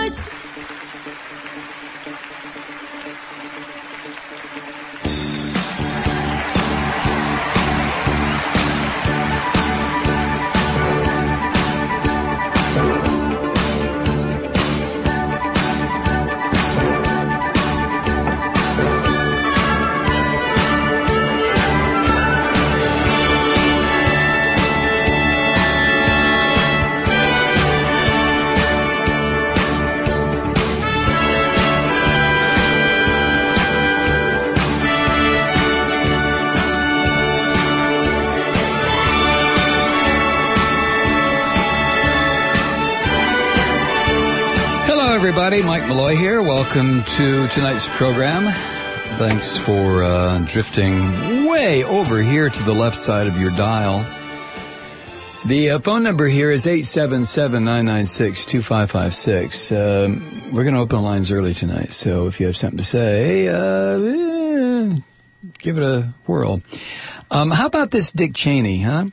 voice. Everybody, Mike Malloy here. Welcome to tonight's program. Thanks for drifting way over here to the left side of your dial. The phone number here is 877-996-2556. We're going to open the lines early tonight, so if you have something to say, give it a whirl. How about this Dick Cheney, huh?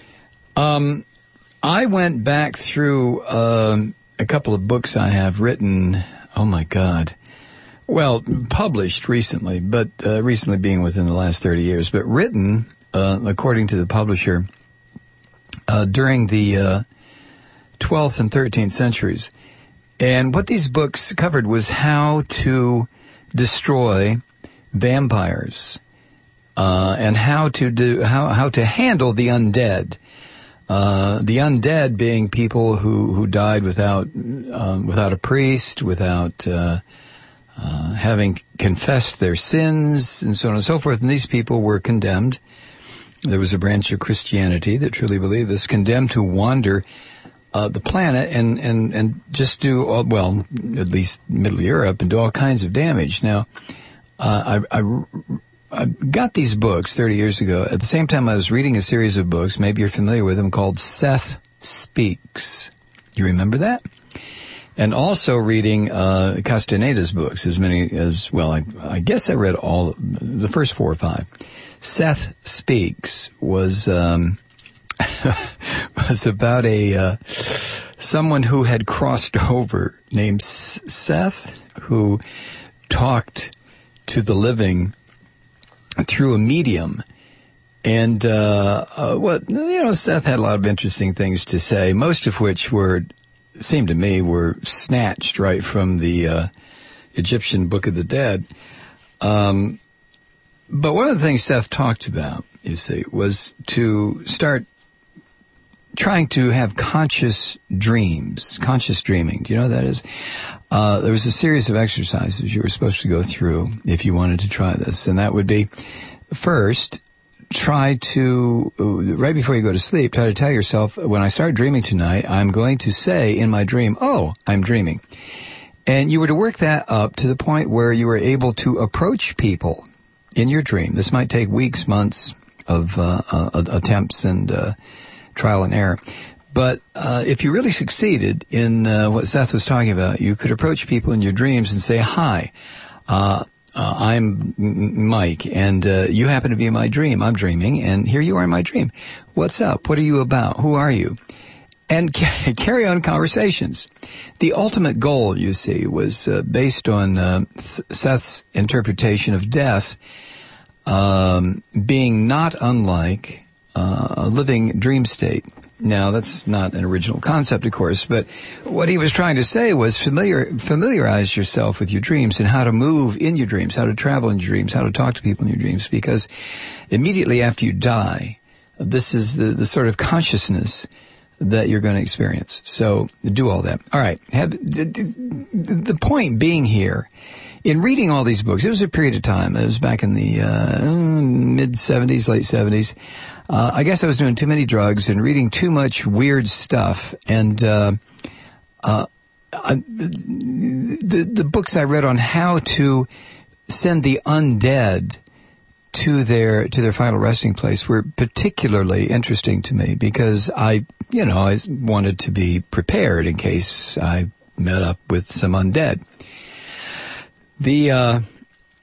I went back through a couple of books I have written, oh my God, well, published recently, but recently being within the last 30 years, but written, according to the publisher, during the 12th and 13th centuries. And what these books covered was how to destroy vampires, and how to handle the undead. The undead being people who died without a priest, without having confessed their sins, and so on and so forth. And these people were condemned. There was a branch of Christianity that truly believed this, condemned to wander the planet and just do, well, at least Middle Europe, and do all kinds of damage. Now, I got these books 30 years ago. At the same time, I was reading a series of books, maybe you're familiar with them, called Seth Speaks. You remember that? And also reading Castaneda's books, as many as, well, I guess I read all, the first 4 or 5. Seth Speaks was was about someone who had crossed over named Seth, who talked to the living through a medium. And Seth had a lot of interesting things to say, most of which seemed to me, were snatched right from the Egyptian Book of the Dead. But one of the things Seth talked about, you see, was to start trying to have conscious dreams, conscious dreaming. Do you know what that is? There was a series of exercises you were supposed to go through if you wanted to try this. And that would be, first, try to, right before you go to sleep, try to tell yourself, when I start dreaming tonight, I'm going to say in my dream, oh, I'm dreaming. And you were to work that up to the point where you were able to approach people in your dream. This might take weeks, months of attempts and trial and error. But if you really succeeded in what Seth was talking about, you could approach people in your dreams and say, hi, I'm Mike, and you happen to be in my dream. I'm dreaming, and here you are in my dream. What's up? What are you about? Who are you? And carry on conversations. The ultimate goal, you see, was based on Seth's interpretation of death being not unlike a living dream state. Now, that's not an original concept, of course, but what he was trying to say was familiarize yourself with your dreams and how to move in your dreams, how to travel in your dreams, how to talk to people in your dreams, because immediately after you die, this is the sort of consciousness that you're going to experience. So do all that. All right. The point being here, in reading all these books, it was a period of time. It was back in the mid-'70s, late '70s. I guess I was doing too many drugs and reading too much weird stuff. And the books I read on how to send the undead to their final resting place were particularly interesting to me, because I wanted to be prepared in case I met up with some undead.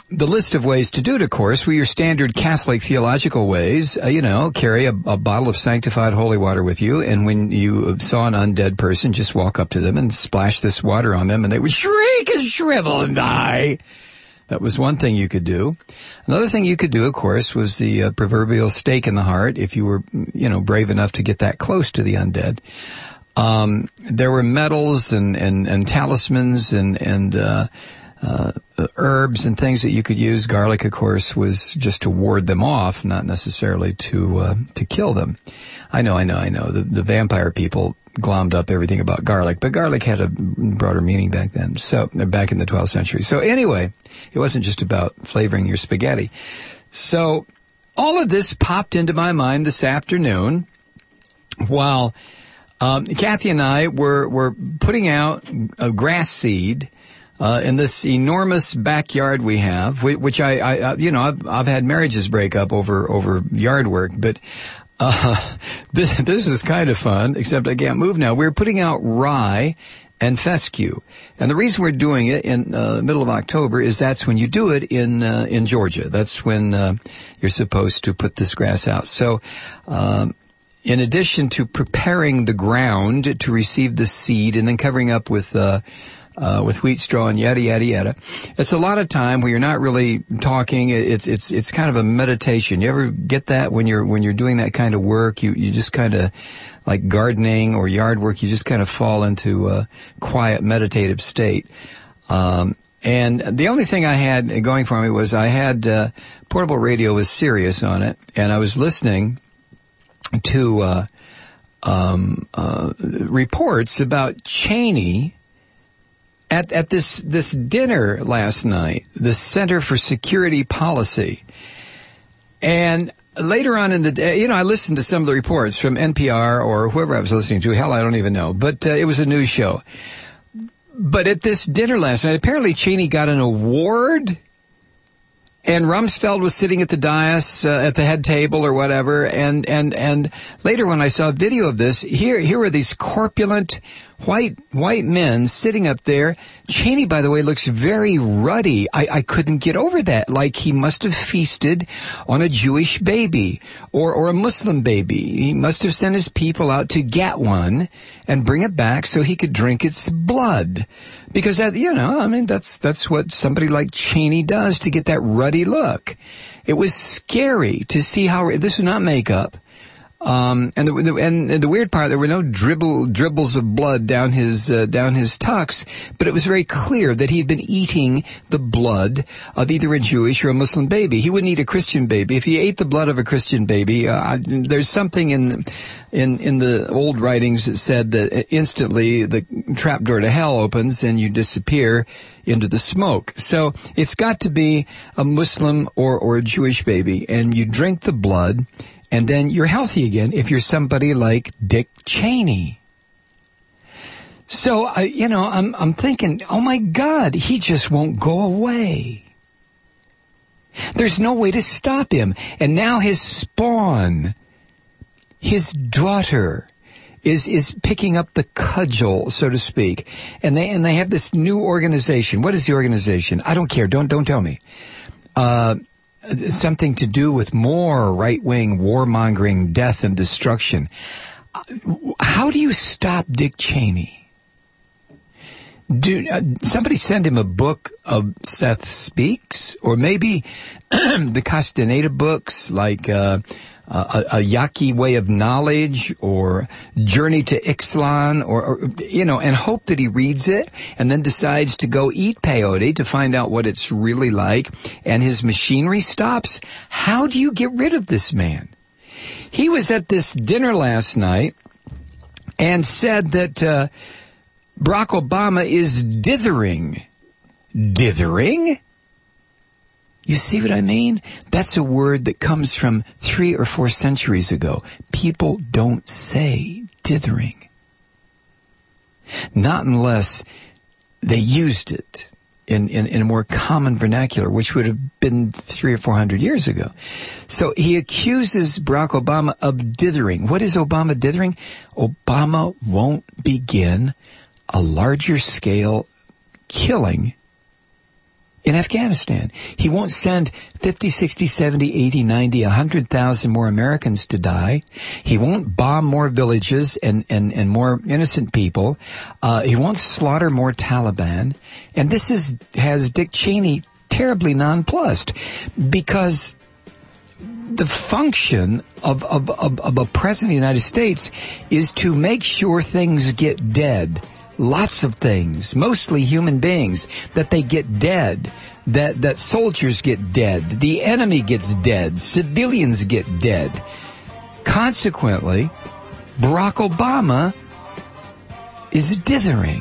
the list of ways to do it, of course, were your standard Catholic theological ways. Carry a bottle of sanctified holy water with you, and when you saw an undead person, just walk up to them and splash this water on them, and they would shriek and shrivel and die. That was one thing you could do. Another thing you could do, of course, was the proverbial stake in the heart, if you were, brave enough to get that close to the undead. There were medals and talismans and herbs and things that you could use. Garlic, of course, was just to ward them off, not necessarily to kill them. I know. The vampire people glommed up everything about garlic, but garlic had a broader meaning back then. So, back in the 12th century. So anyway, it wasn't just about flavoring your spaghetti. So, all of this popped into my mind this afternoon while Kathy and I were putting out a grass seed in this enormous backyard we have, which I've had marriages break up over yard work, but this is kind of fun, except I can't move now. We're putting out rye and fescue, and the reason we're doing it in the middle of October is that's when you do it in Georgia. That's when you're supposed to put this grass out. So, in addition to preparing the ground to receive the seed and then covering up with wheat straw and yada, yada, yada. It's a lot of time where you're not really talking. It's kind of a meditation. You ever get that when you're doing that kind of work? You just kind of, like gardening or yard work, you just kind of fall into a quiet meditative state. And the only thing I had going for me was I had portable radio with Sirius on it, and I was listening to reports about Cheney at this dinner last night, the Center for Security Policy. And later on in the day, I listened to some of the reports from NPR or whoever I was listening to. Hell, I don't even know. But it was a news show. But at this dinner last night, apparently Cheney got an award, and Rumsfeld was sitting at the dais, at the head table or whatever, and later when I saw a video of this, here were these corpulent white men sitting up there. Cheney, by the way, looks very ruddy. I couldn't get over that. Like he must have feasted on a Jewish baby or a Muslim baby. He must have sent his people out to get one and bring it back so he could drink its blood. Because that's what somebody like Cheney does to get that ruddy look. It was scary to see how this was not makeup. And the weird part, there were no dribbles of blood down his tux, but it was very clear that he'd been eating the blood of either a Jewish or a Muslim baby. He wouldn't eat a Christian baby. If he ate the blood of a Christian baby, there's something in the old writings that said that instantly the trapdoor to hell opens and you disappear into the smoke. So it's got to be a Muslim or a Jewish baby, and you drink the blood, and then you're healthy again if you're somebody like Dick Cheney. So, I'm thinking, oh my God, he just won't go away. There's no way to stop him. And now his spawn, his daughter, is picking up the cudgel, so to speak. And they have this new organization. What is the organization? I don't care. Don't tell me. Something to do with more right-wing warmongering, death and destruction. How do you stop Dick Cheney? Somebody send him a book of Seth Speaks, or maybe the Castaneda books, like a Yaqui Way of Knowledge, or Journey to Ixtlan, or and hope that he reads it and then decides to go eat peyote to find out what it's really like, and his machinery stops. How do you get rid of this man? He was at this dinner last night and said that Barack Obama is dithering. Dithering? You see what I mean? That's a word that comes from 3 or 4 centuries ago. People don't say dithering. Not unless they used it in a more common vernacular, which would have been 300 or 400 years ago. So he accuses Barack Obama of dithering. What is Obama dithering? Obama won't begin a larger scale killing in Afghanistan. He won't send 50, 60, 70, 80, 90, 100,000 more Americans to die. He won't bomb more villages and more innocent people. He won't slaughter more Taliban. And this has Dick Cheney terribly nonplussed, because the function of a president of the United States is to make sure things get dead. Lots of things, mostly human beings, that they get dead, that soldiers get dead, the enemy gets dead, civilians get dead. Consequently, Barack Obama is dithering.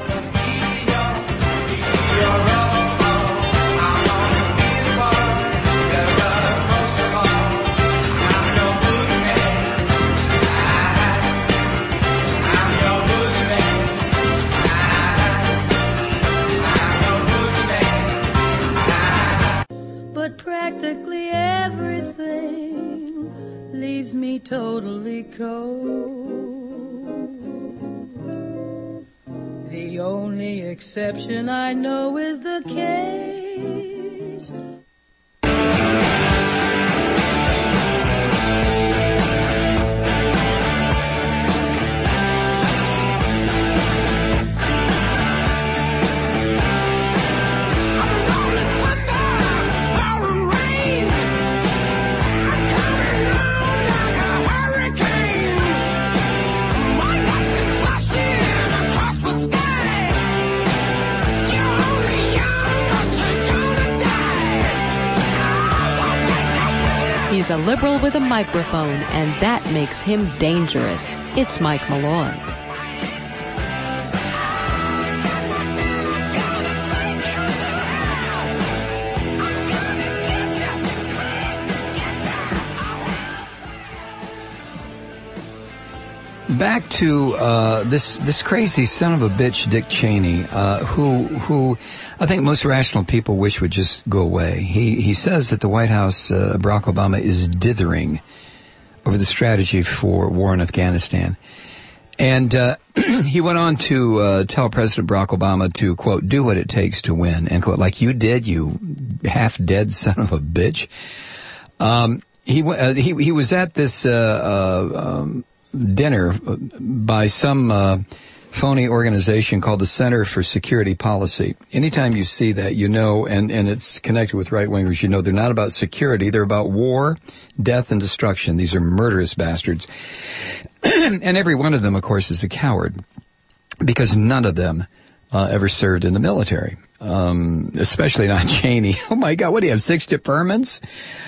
Practically everything leaves me totally cold. The only exception I know is the case. He's a liberal with a microphone, and that makes him dangerous. It's Mike Malone. Back to this crazy son of a bitch, Dick Cheney, who I think most rational people wish would just go away. He says that the White House, Barack Obama, is dithering over the strategy for war in Afghanistan. And he went on to tell President Barack Obama to, quote, do what it takes to win, end quote, like you did, you half-dead son of a bitch. He was at this dinner by some phony organization called the Center for Security Policy. Anytime you see that, you know, and it's connected with right-wingers, you know they're not about security, they're about war, death, and destruction. These are murderous bastards. And every one of them, of course, is a coward, because none of them ever served in the military, especially not Cheney. Oh, my God, what do you have, 6 deferments?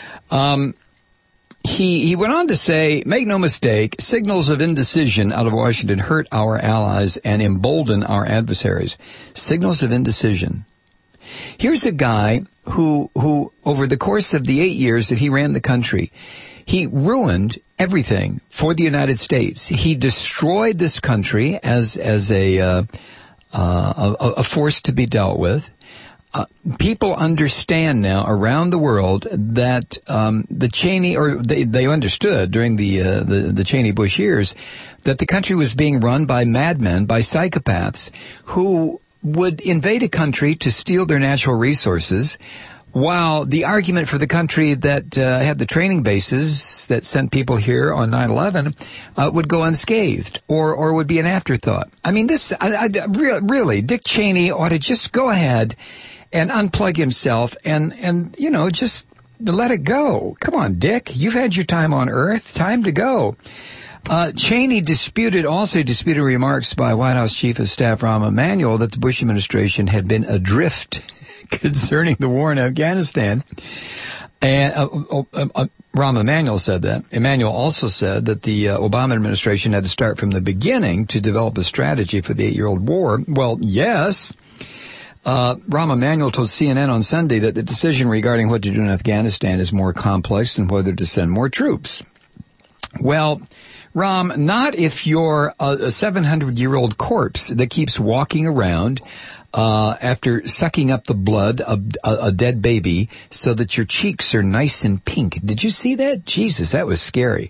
He went on to say, make no mistake, signals of indecision out of Washington hurt our allies and embolden our adversaries. Signals of indecision. Here's a guy who over the course of the 8 years that he ran the country, he ruined everything for the United States. He destroyed this country as a force to be dealt with. People understand now around the world that the Cheney, or they understood during the Cheney-Bush years, that the country was being run by madmen, by psychopaths, who would invade a country to steal their natural resources, while the argument for the country that had the training bases that sent people here on 9/11 would go unscathed, or would be an afterthought. I mean, really, Dick Cheney ought to just go ahead and unplug himself and you know, just let it go. Come on, Dick. You've had your time on Earth. Time to go. Cheney disputed remarks by White House Chief of Staff Rahm Emanuel that the Bush administration had been adrift concerning the war in Afghanistan. And Rahm Emanuel said that. Emanuel also said that the Obama administration had to start from the beginning to develop a strategy for the 8-year-old war. Well, yes. Rahm Emanuel told CNN on Sunday that the decision regarding what to do in Afghanistan is more complex than whether to send more troops. Well, Rahm, not if you're a 700-year-old corpse that keeps walking around after sucking up the blood of a dead baby so that your cheeks are nice and pink. Did you see that? Jesus, that was scary.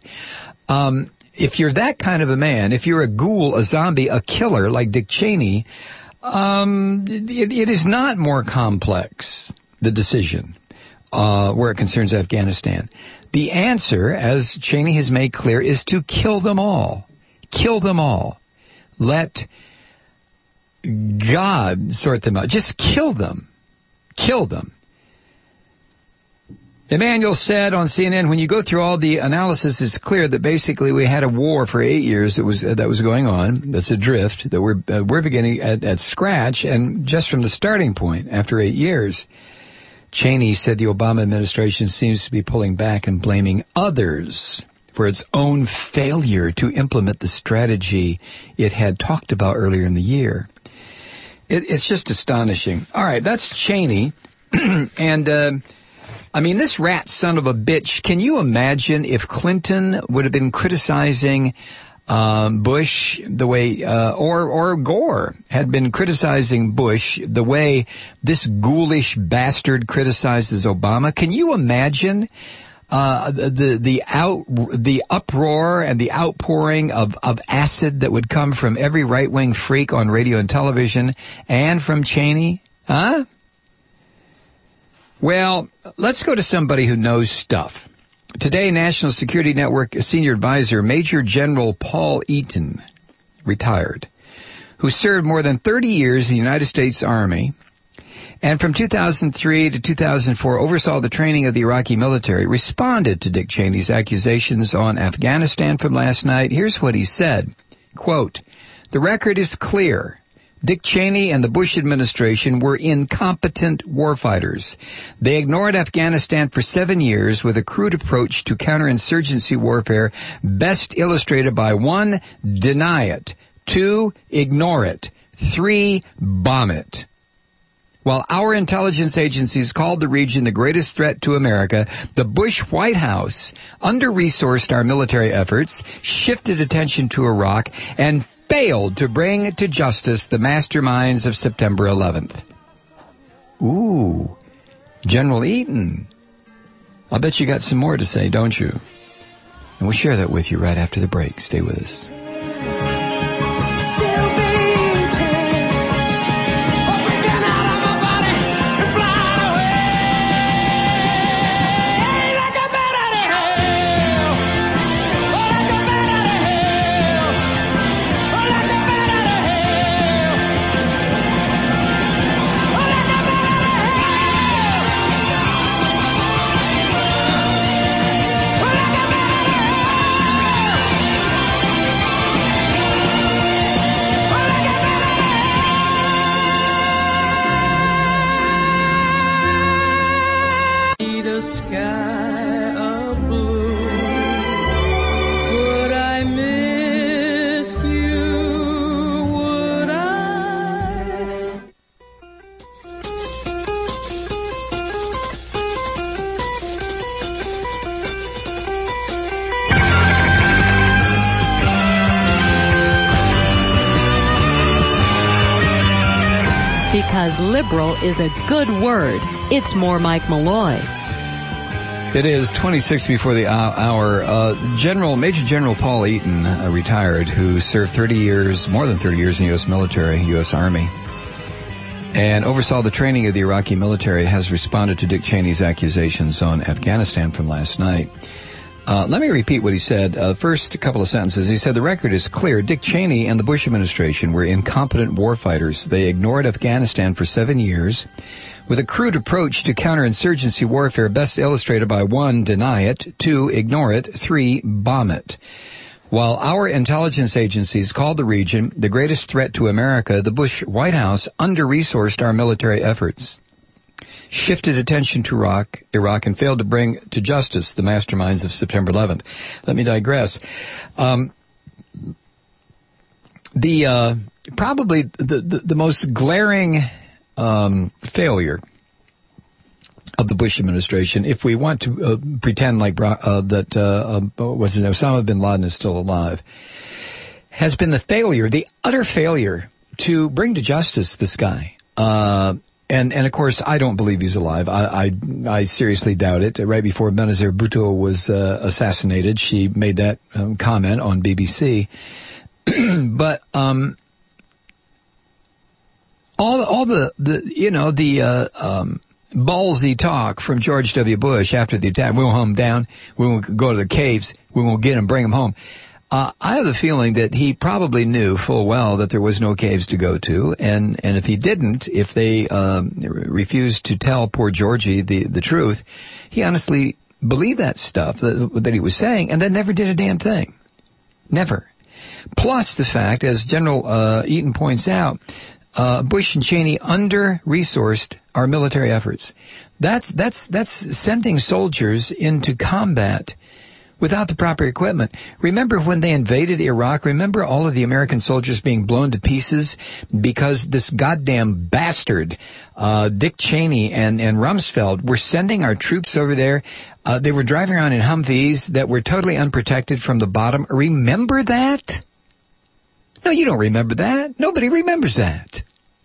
If you're that kind of a man, if you're a ghoul, a zombie, a killer like Dick Cheney, It is not more complex, the decision, where it concerns Afghanistan. The answer, as Cheney has made clear, is to kill them all. Kill them all. Let God sort them out. Just kill them. Kill them. Emmanuel said on CNN, when you go through all the analysis, it's clear that basically we had a war for 8 years that was going on. That's a drift that we're beginning at scratch, and just from the starting point after 8 years. Cheney said the Obama administration seems to be pulling back and blaming others for its own failure to implement the strategy it had talked about earlier in the year. It's just astonishing. All right, that's Cheney. And, I mean, this rat son of a bitch, can you imagine if Clinton would have been criticizing Bush the way, or Gore had been criticizing Bush the way this ghoulish bastard criticizes Obama? Can you imagine the uproar and the outpouring of acid that would come from every right-wing freak on radio and television and from Cheney? Huh? Well, let's go to somebody who knows stuff. Today, National Security Network Senior Advisor Major General Paul Eaton, retired, who served more than 30 years in the United States Army, and from 2003 to 2004 oversaw the training of the Iraqi military, responded to Dick Cheney's accusations on Afghanistan from last night. Here's what he said, quote, "The record is clear. Dick Cheney and the Bush administration were incompetent warfighters. They ignored Afghanistan for 7 years with a crude approach to counterinsurgency warfare, best illustrated by 1, deny it, 2, ignore it, 3, bomb it. While our intelligence agencies called the region the greatest threat to America, the Bush White House under-resourced our military efforts, shifted attention to Iraq, and failed to bring to justice the masterminds of September 11th. Ooh, General Eaton. I'll bet you got some more to say, don't you? And we'll share that with you right after the break. Stay with us. Because liberal is a good word. It's more Mike Malloy. It is 26 before the hour. Major General Paul Eaton, retired, who served more than 30 years in the U.S. military, U.S. Army, and oversaw the training of the Iraqi military, has responded to Dick Cheney's accusations on Afghanistan from last night. Let me repeat what he said. First couple of sentences. He said, the record is clear. Dick Cheney and the Bush administration were incompetent warfighters. They ignored Afghanistan for 7 years with a crude approach to counterinsurgency warfare, best illustrated by 1, deny it, 2, ignore it, 3, bomb it. While our intelligence agencies called the region the greatest threat to America, the Bush White House under-resourced our military efforts, shifted attention to Iraq, and failed to bring to justice the masterminds of September 11th. Let me digress. Probably the most glaring failure of the Bush administration, if we want to pretend like Osama bin Laden is still alive, has been the utter failure to bring to justice this guy. And of course, I don't believe he's alive. I seriously doubt it. Right before Benazir Bhutto was assassinated, she made that comment on BBC. But all the ballsy talk from George W. Bush after the attack. We won't hunt them down. We won't go to the caves. We won't get them, bring them home. I have a feeling that he probably knew full well that there was no caves to go to, and if he didn't, if they refused to tell poor Georgie the truth, he honestly believed that stuff that he was saying, and then never did a damn thing. Never. Plus the fact, as General Eaton points out, Bush and Cheney under-resourced our military efforts. That's sending soldiers into combat without the proper equipment. Remember when they invaded Iraq? Remember all of the American soldiers being blown to pieces because this goddamn bastard, Dick Cheney and Rumsfeld were sending our troops over there. They were driving around in Humvees that were totally unprotected from the bottom. Remember that? No, you don't remember that. Nobody remembers that.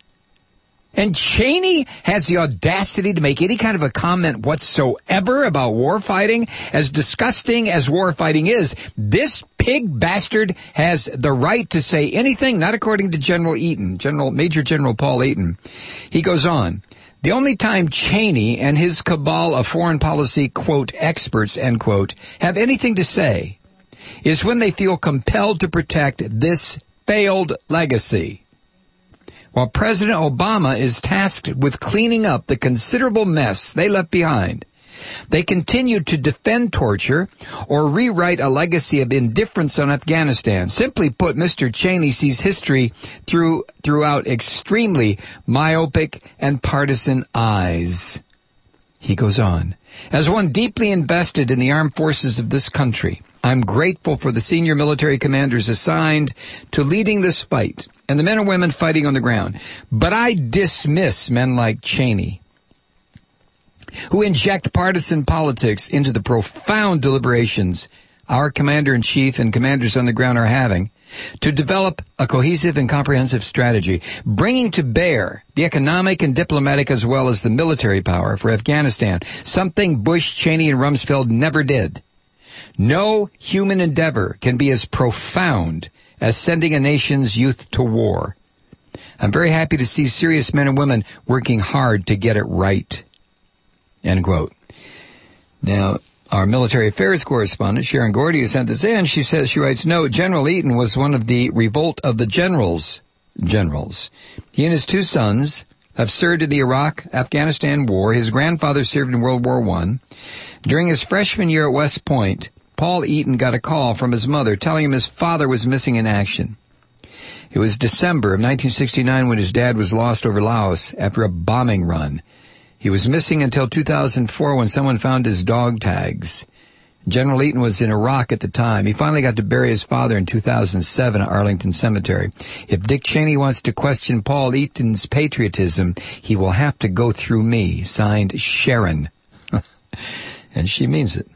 And Cheney has the audacity to make any kind of a comment whatsoever about warfighting. As disgusting as warfighting is, this pig bastard has the right to say anything, not according to General Eaton, Major General Paul Eaton. He goes on, the only time Cheney and his cabal of foreign policy, quote, experts, end quote, have anything to say is when they feel compelled to protect this failed legacy. While President Obama is tasked with cleaning up the considerable mess they left behind, they continue to defend torture or rewrite a legacy of indifference on Afghanistan. Simply put, Mr. Cheney sees history throughout extremely myopic and partisan eyes. He goes on, as one deeply invested in the armed forces of this country, I'm grateful for the senior military commanders assigned to leading this fight and the men and women fighting on the ground. But I dismiss men like Cheney, who inject partisan politics into the profound deliberations our commander-in-chief and commanders on the ground are having to develop a cohesive and comprehensive strategy, bringing to bear the economic and diplomatic as well as the military power for Afghanistan, something Bush, Cheney, and Rumsfeld never did. No human endeavor can be as profound as sending a nation's youth to war. I'm very happy to see serious men and women working hard to get it right. End quote. Now, our military affairs correspondent, Sharon Gordy, has sent this in. She writes, no, General Eaton was one of the revolt of the generals. He and his two sons have served in the Iraq-Afghanistan war. His grandfather served in World War I. During his freshman year at West Point, Paul Eaton got a call from his mother telling him his father was missing in action. It was December of 1969 when his dad was lost over Laos after a bombing run. He was missing until 2004 when someone found his dog tags. General Eaton was in Iraq at the time. He finally got to bury his father in 2007 at Arlington Cemetery. If Dick Cheney wants to question Paul Eaton's patriotism, he will have to go through me. Signed, Sharon. And she means it.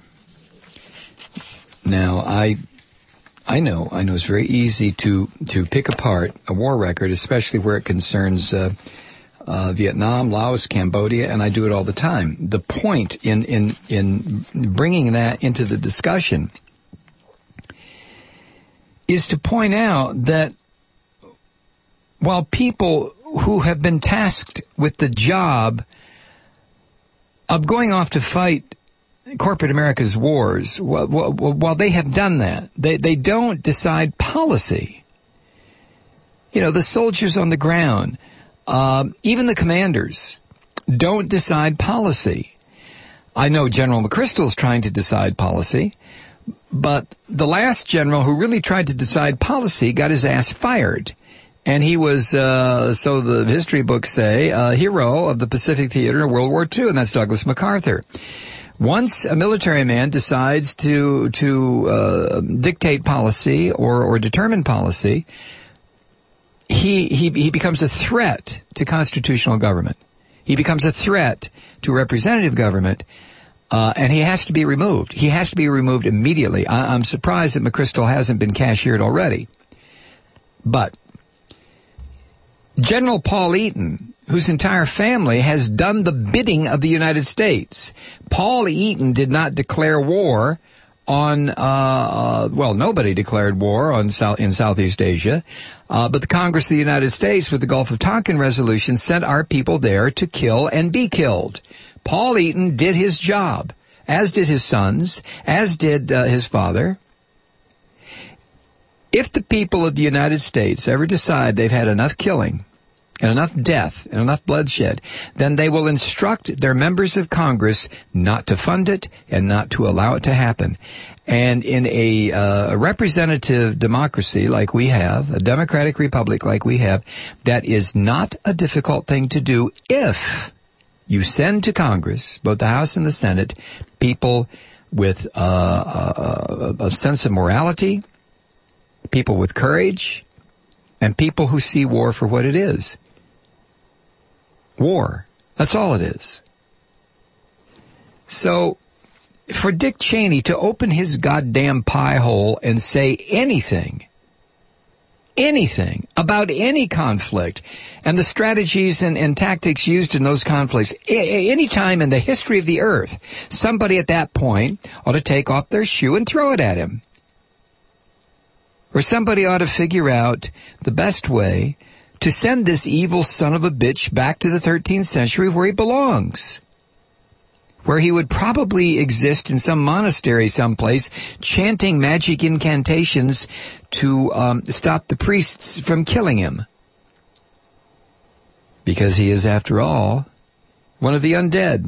Now, I know it's very easy to pick apart a war record, especially where it concerns Vietnam, Laos, Cambodia, and I do it all the time. The point in bringing that into the discussion is to point out that while people who have been tasked with the job of going off to fight corporate America's wars, while they have done that, they don't decide policy. You know, the soldiers on the ground, even the commanders, don't decide policy. I know General McChrystal's trying to decide policy, but the last general who really tried to decide policy got his ass fired. And he was, so the history books say, a hero of the Pacific Theater in World War II, and that's Douglas MacArthur. Once a military man decides to dictate policy or determine policy, he becomes a threat to constitutional government. He becomes a threat to representative government, and he has to be removed. He has to be removed immediately. I'm surprised that McChrystal hasn't been cashiered already. But General Paul Eaton, whose entire family has done the bidding of the United States. Paul Eaton did not declare war on, nobody declared war in Southeast Asia, but the Congress of the United States, with the Gulf of Tonkin resolution, sent our people there to kill and be killed. Paul Eaton did his job, as did his sons, as did his father. If the people of the United States ever decide they've had enough killing and enough death and enough bloodshed, then they will instruct their members of Congress not to fund it and not to allow it to happen. And in a representative democracy like we have, a democratic republic like we have, that is not a difficult thing to do if you send to Congress, both the House and the Senate, people with a sense of morality, people with courage, and people who see war for what it is. War. That's all it is. So, for Dick Cheney to open his goddamn pie hole and say anything about any conflict and the strategies and tactics used in those conflicts, any time in the history of the earth, somebody at that point ought to take off their shoe and throw it at him. Or somebody ought to figure out the best way to send this evil son of a bitch back to the 13th century where he belongs. Where he would probably exist in some monastery someplace, chanting magic incantations to stop the priests from killing him. Because he is, after all, one of the undead.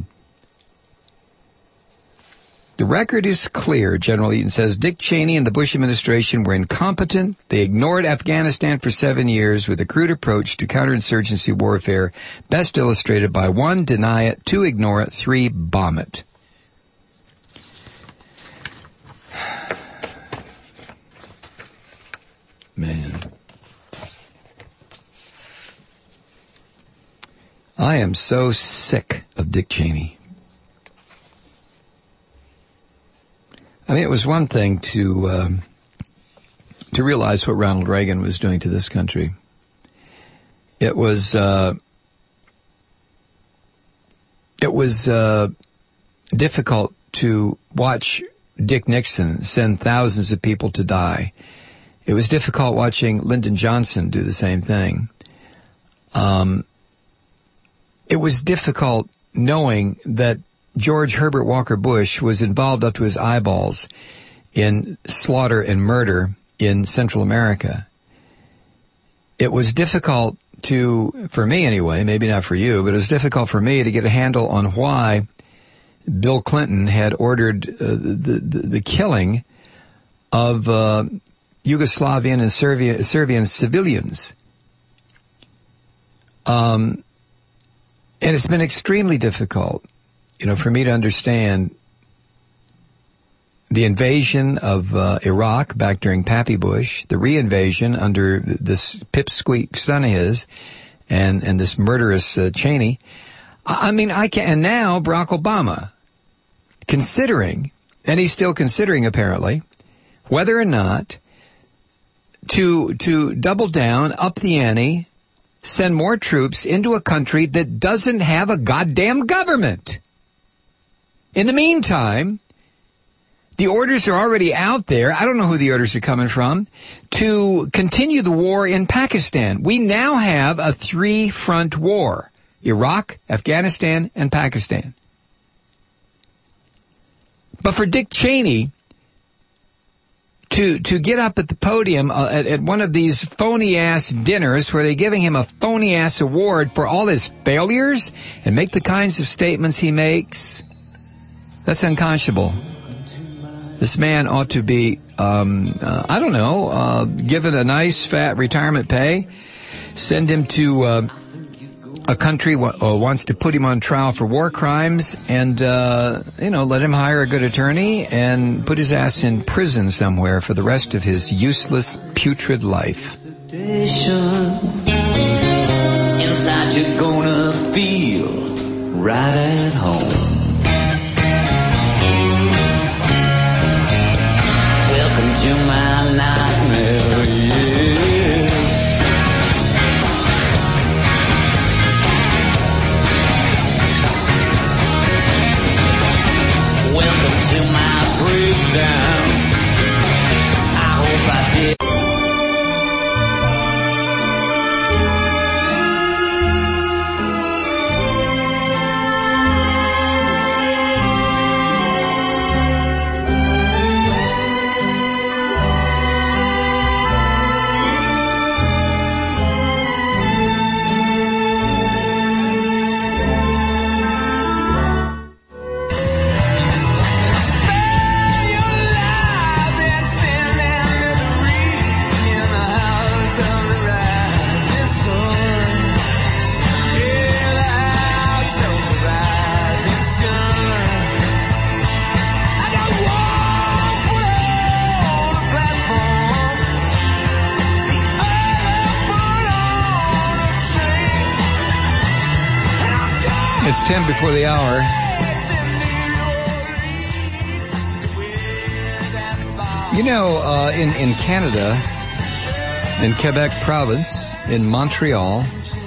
The record is clear, General Eaton says. Dick Cheney and the Bush administration were incompetent. They ignored Afghanistan for 7 years with a crude approach to counterinsurgency warfare, best illustrated by 1, deny it, 2, ignore it, 3, bomb it. Man. I am so sick of Dick Cheney. I mean, it was one thing to realize what Ronald Reagan was doing to this country. It was difficult to watch Dick Nixon send thousands of people to die. It was difficult watching Lyndon Johnson do the same thing. It was difficult knowing that George Herbert Walker Bush was involved up to his eyeballs in slaughter and murder in Central America. It was difficult for me anyway, maybe not for you, but it was difficult for me to get a handle on why Bill Clinton had ordered the killing of Yugoslavian and Serbian civilians. And it's been extremely difficult, for me to understand the invasion of Iraq back during Pappy Bush, the reinvasion under this pipsqueak son of his, and this murderous Cheney. And now Barack Obama, considering, and he's still considering apparently, whether or not to double down, up the ante, send more troops into a country that doesn't have a goddamn government. In the meantime, the orders are already out there. I don't know who the orders are coming from, to continue the war in Pakistan. We now have a 3-front war: Iraq, Afghanistan, and Pakistan. But for Dick Cheney to get up at the podium at one of these phony-ass dinners where they're giving him a phony-ass award for all his failures and make the kinds of statements he makes, that's unconscionable. This man ought to be, given a nice fat retirement pay, send him to a country wants to put him on trial for war crimes, and let him hire a good attorney and put his ass in prison somewhere for the rest of his useless, putrid life. Inside you're gonna feel right at home. Welcome to my nightmare, yeah. Welcome to my breakdown. It's 10 before the hour. You know, in Canada, in Quebec province, in Montreal,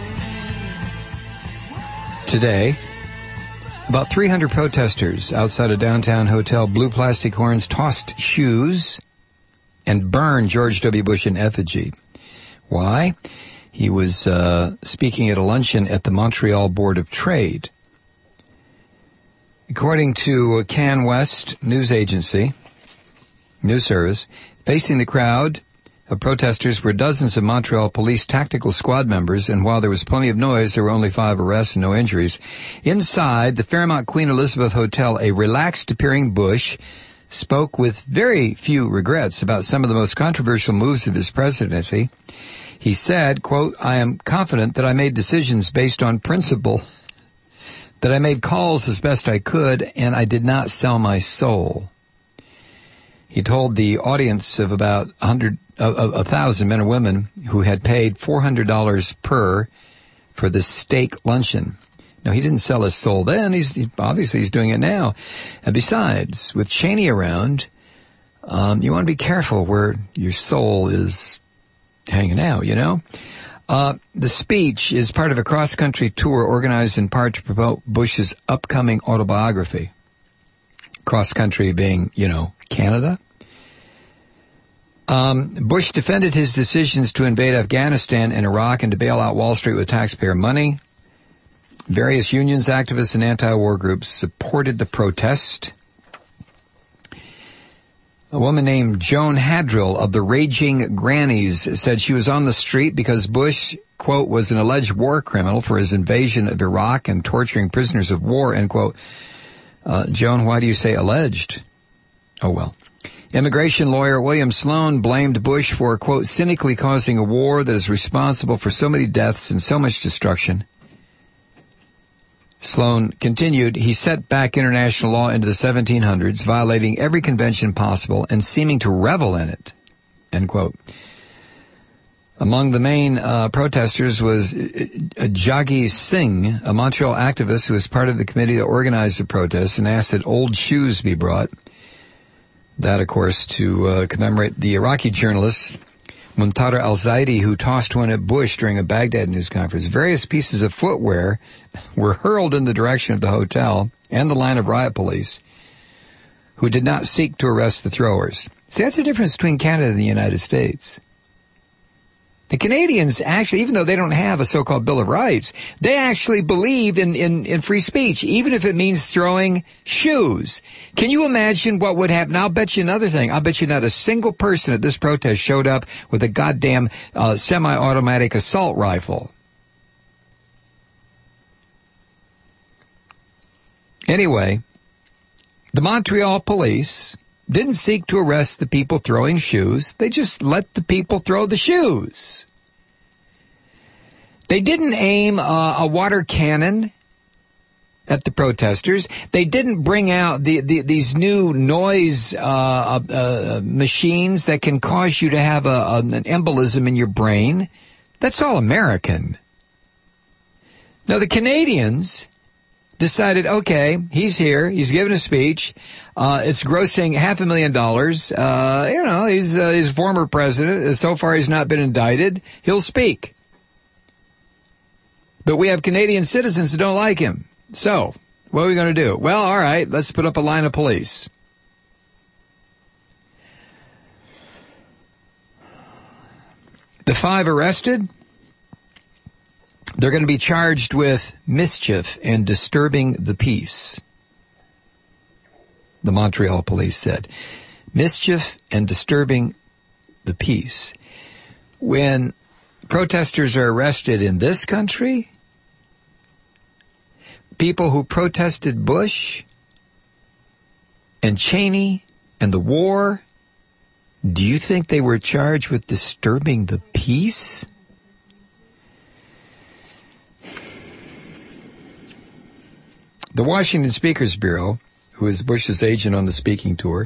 today, about 300 protesters outside a downtown hotel blew plastic horns, tossed shoes, and burned George W. Bush in effigy. Why? He was speaking at a luncheon at the Montreal Board of Trade. According to Can West news agency, news service, facing the crowd of protesters were dozens of Montreal police tactical squad members, and while there was plenty of noise, there were only 5 arrests and no injuries. Inside the Fairmont Queen Elizabeth Hotel, a relaxed-appearing Bush spoke with very few regrets about some of the most controversial moves of his presidency. He said, quote, "I am confident that I made decisions based on principle, that I made calls as best I could, and I did not sell my soul." He told the audience of about 1,000 men and women who had paid $400 per for this steak luncheon. Now, he didn't sell his soul then. He's doing it now. And besides, with Cheney around, you want to be careful where your soul is hanging out, you know? The speech is part of a cross-country tour organized in part to promote Bush's upcoming autobiography. Cross-country being, you know, Canada. Bush defended his decisions to invade Afghanistan and Iraq and to bail out Wall Street with taxpayer money. Various unions, activists, and anti-war groups supported the protest. A woman named Joan Hadrill of the Raging Grannies said she was on the street because Bush, quote, was an alleged war criminal for his invasion of Iraq and torturing prisoners of war, end quote. Joan, why do you say alleged? Oh, well. Immigration lawyer William Sloan blamed Bush for, quote, cynically causing a war that is responsible for so many deaths and so much destruction. Sloan continued, he set back international law into the 1700s, violating every convention possible and seeming to revel in it, end quote. Among the main protesters was Jaggi Singh, a Montreal activist who was part of the committee that organized the protest and asked that old shoes be brought. That, of course, to commemorate the Iraqi journalist Muntada al-Zaidi, who tossed one at Bush during a Baghdad news conference. Various pieces of footwear were hurled in the direction of the hotel and the line of riot police, who did not seek to arrest the throwers. See, that's the difference between Canada and the United States. The Canadians actually, even though they don't have a so-called Bill of Rights, they actually believe in free speech, even if it means throwing shoes. Can you imagine what would happen? I'll bet you another thing. I'll bet you not a single person at this protest showed up with a goddamn semi-automatic assault rifle. Anyway, the Montreal police didn't seek to arrest the people throwing shoes. They just let the people throw the shoes. They didn't aim a water cannon at the protesters. They didn't bring out these new noise machines that can cause you to have an embolism in your brain. That's all American. Now, the Canadians decided, okay, he's here, he's giving a speech, it's grossing $500,000, you know, he's a former president, so far he's not been indicted, he'll speak. But we have Canadian citizens that don't like him. So, what are we going to do? Well, all right, let's put up a line of police. The 5 arrested, they're going to be charged with mischief and disturbing the peace, the Montreal police said. Mischief and disturbing the peace. When protesters are arrested in this country, people who protested Bush and Cheney and the war, do you think they were charged with disturbing the peace? The Washington Speakers Bureau, who is Bush's agent on the speaking tour,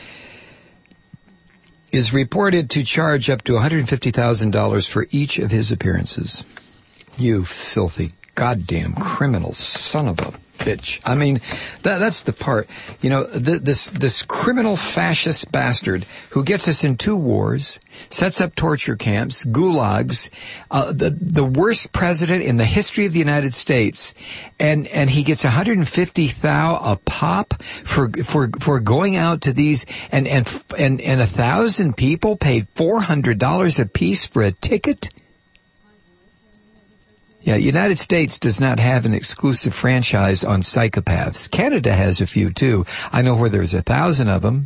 is reported to charge up to $150,000 for each of his appearances. You filthy goddamn criminal son of a bitch. I mean, that's the part. You know, this criminal fascist bastard who gets us in 2 wars, sets up torture camps, gulags, the worst president in the history of the United States, and he gets $150,000 a pop for going out to these, and 1,000 people paid $400 a piece for a ticket. Yeah, United States does not have an exclusive franchise on psychopaths. Canada has a few, too. I know where there's 1,000 of them.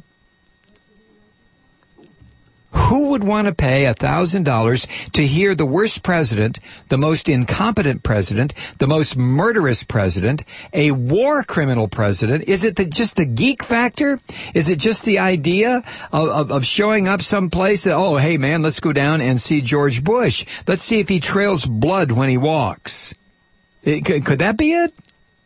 Who would want to pay $1,000 to hear the worst president, the most incompetent president, the most murderous president, a war criminal president? Is it just the geek factor? Is it just the idea of showing up someplace that, oh, hey, man, let's go down and see George Bush. Let's see if he trails blood when he walks. Could that be it?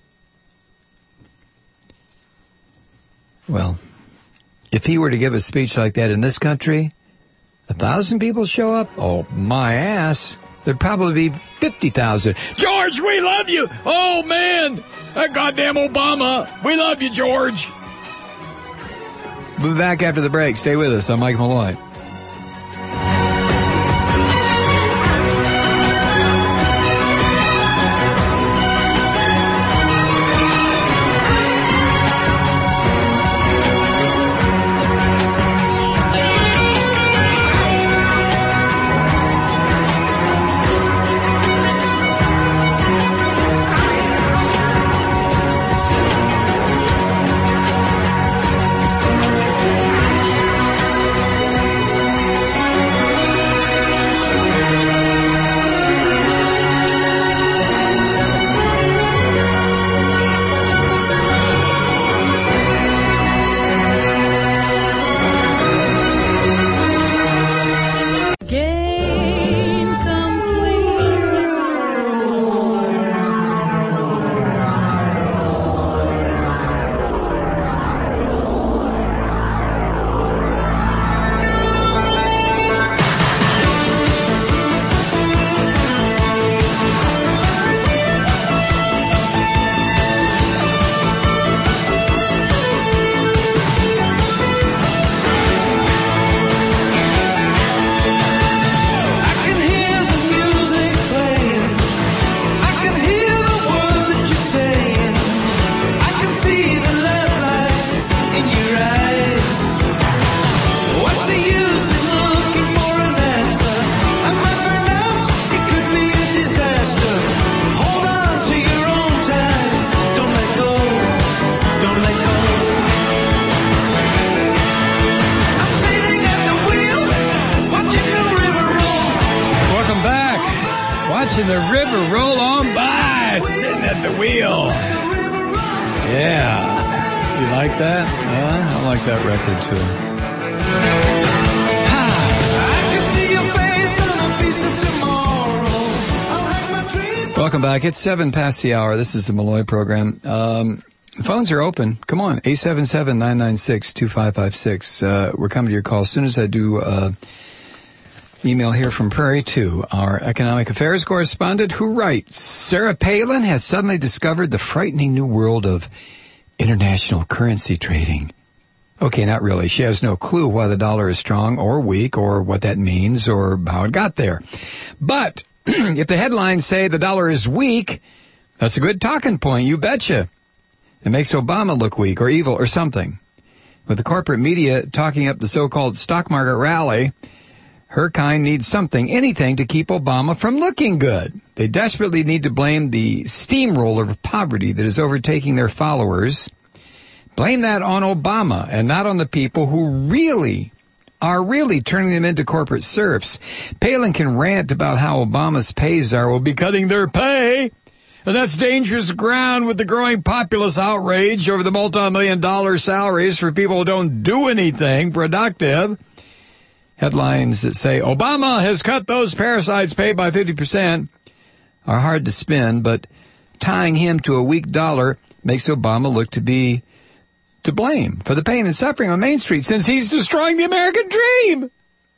Well, if he were to give a speech like that in this country, 1,000 people show up? Oh, my ass. There'd probably be 50,000. George, we love you. Oh, man. That goddamn Obama. We love you, George. We'll be back after the break. Stay with us. I'm Mike Malloy. The river roll on by, sitting at the wheel. Yeah. You like that? I like that record, too. Welcome back. It's 7 past the hour. This is the Malloy program. Phones are open. Come on. 877-996-2556. We're coming to your call as soon as I do email here from Prairie 2, our economic affairs correspondent, who writes, Sarah Palin has suddenly discovered the frightening new world of international currency trading. Okay, not really. She has no clue why the dollar is strong or weak or what that means or how it got there. But if the headlines say the dollar is weak, that's a good talking point, you betcha. It makes Obama look weak or evil or something. With the corporate media talking up the so-called stock market rally, her kind needs something, anything, to keep Obama from looking good. They desperately need to blame the steamroller of poverty that is overtaking their followers. Blame that on Obama and not on the people who are really turning them into corporate serfs. Palin can rant about how Obama's pay czar will be cutting their pay, and that's dangerous ground with the growing populist outrage over the multi-million-dollar salaries for people who don't do anything productive. Headlines that say, Obama has cut those parasites' pay by 50% are hard to spin, but tying him to a weak dollar makes Obama look to be to blame for the pain and suffering on Main Street since he's destroying the American dream.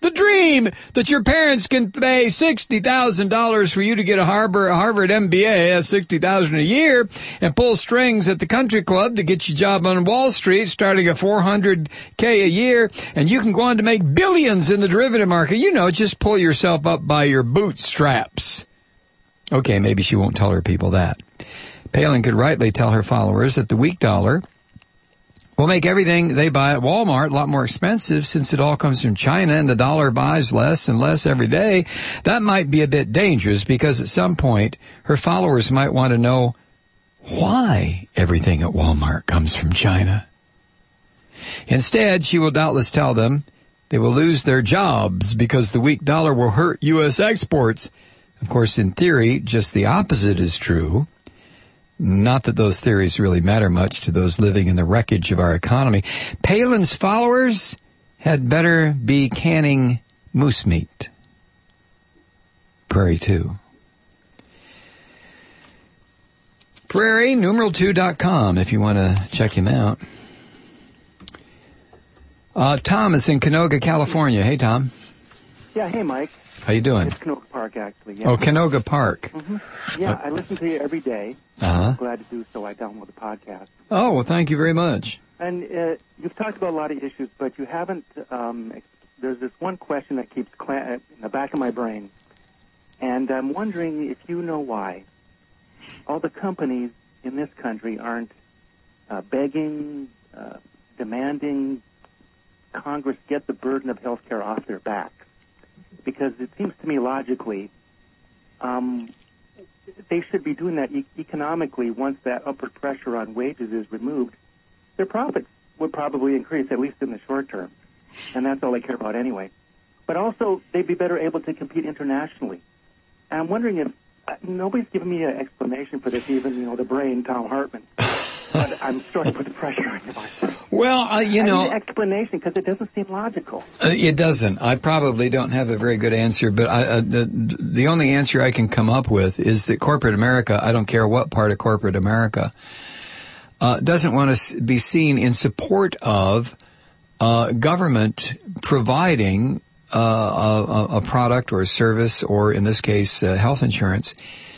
The dream that your parents can pay $60,000 for you to get a Harvard MBA, that's $60,000 a year, and pull strings at the country club to get you a job on Wall Street, starting at $400K a year, and you can go on to make billions in the derivative market. You know, just pull yourself up by your bootstraps. Okay, maybe she won't tell her people that. Palin could rightly tell her followers that the weak dollar will make everything they buy at Walmart a lot more expensive since it all comes from China and the dollar buys less and less every day. That might be a bit dangerous because at some point her followers might want to know why everything at Walmart comes from China. Instead, she will doubtless tell them they will lose their jobs because the weak dollar will hurt U.S. exports. Of course, in theory, just the opposite is true. Not that those theories really matter much to those living in the wreckage of our economy. Palin's followers had better be canning moose meat. Prairie 2. Prairie2.com if you want to check him out. Tom is in Canoga, California. Hey, Tom. Yeah, hey, Mike. How you doing? It's Canoga Park, actually. Yeah. Oh, Canoga Park. Mm-hmm. Yeah, I listen to you every day. I'm glad to do so. I download the podcast. Oh, well, thank you very much. And you've talked about a lot of issues, but you haven't, there's this one question that keeps in the back of my brain. And I'm wondering if you know why all the companies in this country aren't begging, demanding Congress get the burden of health care off their backs. Because it seems to me logically, they should be doing that economically once that upward pressure on wages is removed. Their profits would probably increase, at least in the short term. And that's all they care about anyway. But also, they'd be better able to compete internationally. And I'm wondering if nobody's given me an explanation for this, even, the brain, Tom Hartman. But I'm starting to put the pressure on you, Mike. Well, I need an explanation because it doesn't seem logical. It doesn't. I probably don't have a very good answer, but the only answer I can come up with is that corporate America, I don't care what part of corporate America, doesn't want to be seen in support of government providing a product or a service, or in this case, health insurance,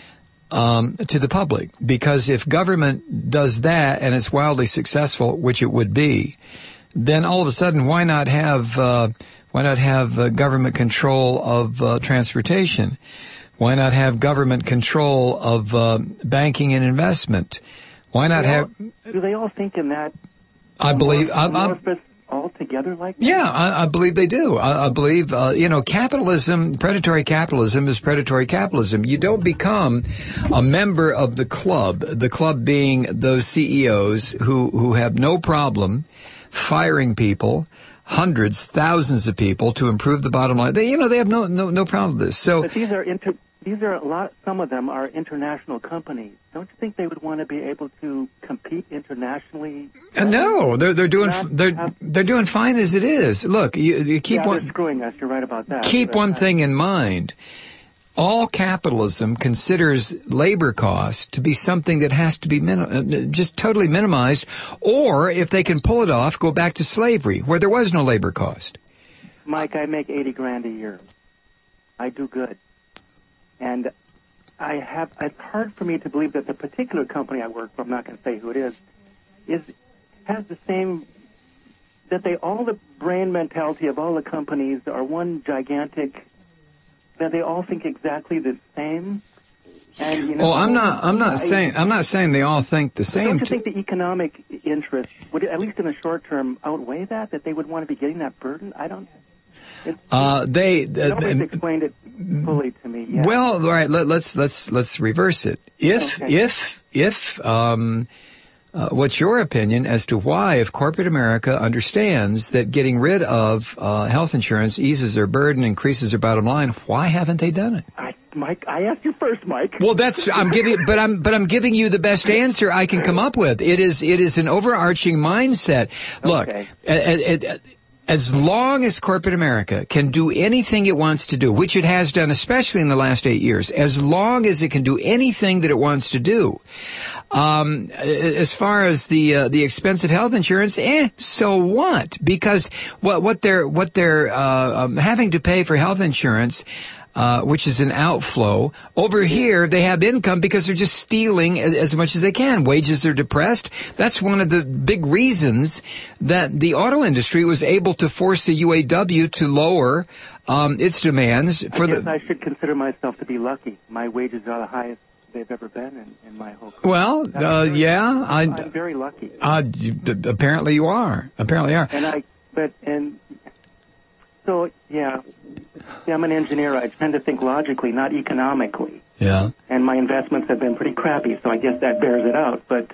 to the public. Because if government does that and it's wildly successful, which it would be, then all of a sudden, why not have government control of transportation? Why not have government control of banking and investment? Why not have? Do they all think in that? I believe. All together like that? Yeah, I believe they do. I believe, capitalism, predatory capitalism is predatory capitalism. You don't become a member of the club being those CEOs who have no problem firing people, hundreds, thousands of people to improve the bottom line. They have no problem with this. So, but these are a lot. Some of them are international companies. Don't you think they would want to be able to compete internationally? No, they're doing fine as it is. Look, you keep they're screwing us. You're right about that. Keep one thing in mind. All capitalism considers labor costs to be something that has to be just totally minimized, or if they can pull it off, go back to slavery where there was no labor cost. Mike, I make $80,000 a year. I do good. And it's hard for me to believe that the particular company I work for, I'm not going to say who it is has the same, that all the brain mentality of all the companies are one gigantic, that they all think exactly the same. And, I'm not saying they all think the same. Don't you think the economic interest would, at least in the short term, outweigh that they would want to be getting that burden? I don't. Nobody's explained it fully to me yet. Well, all right, let's reverse it. What's your opinion as to why, if corporate America understands that getting rid of health insurance eases their burden, increases their bottom line, why haven't they done it? Mike, I asked you first, Mike. Well, I'm giving you the best answer I can come up with. It is an overarching mindset. Look, okay. as long as corporate America can do anything it wants to do, which it has done, especially in the last 8 years, as long as it can do anything that it wants to do, as far as the expensive health insurance, so what? Because what they're having to pay for health insurance, which is an outflow. Over here, they have income because they're just stealing as much as they can. Wages are depressed. That's one of the big reasons that the auto industry was able to force the UAW to lower its demands. I should consider myself to be lucky. My wages are the highest they've ever been in my whole career. Well, I'm very lucky. Apparently you are. Apparently you are. So, yeah, I'm an engineer. I tend to think logically, not economically. Yeah. And my investments have been pretty crappy, so I guess that bears it out. But,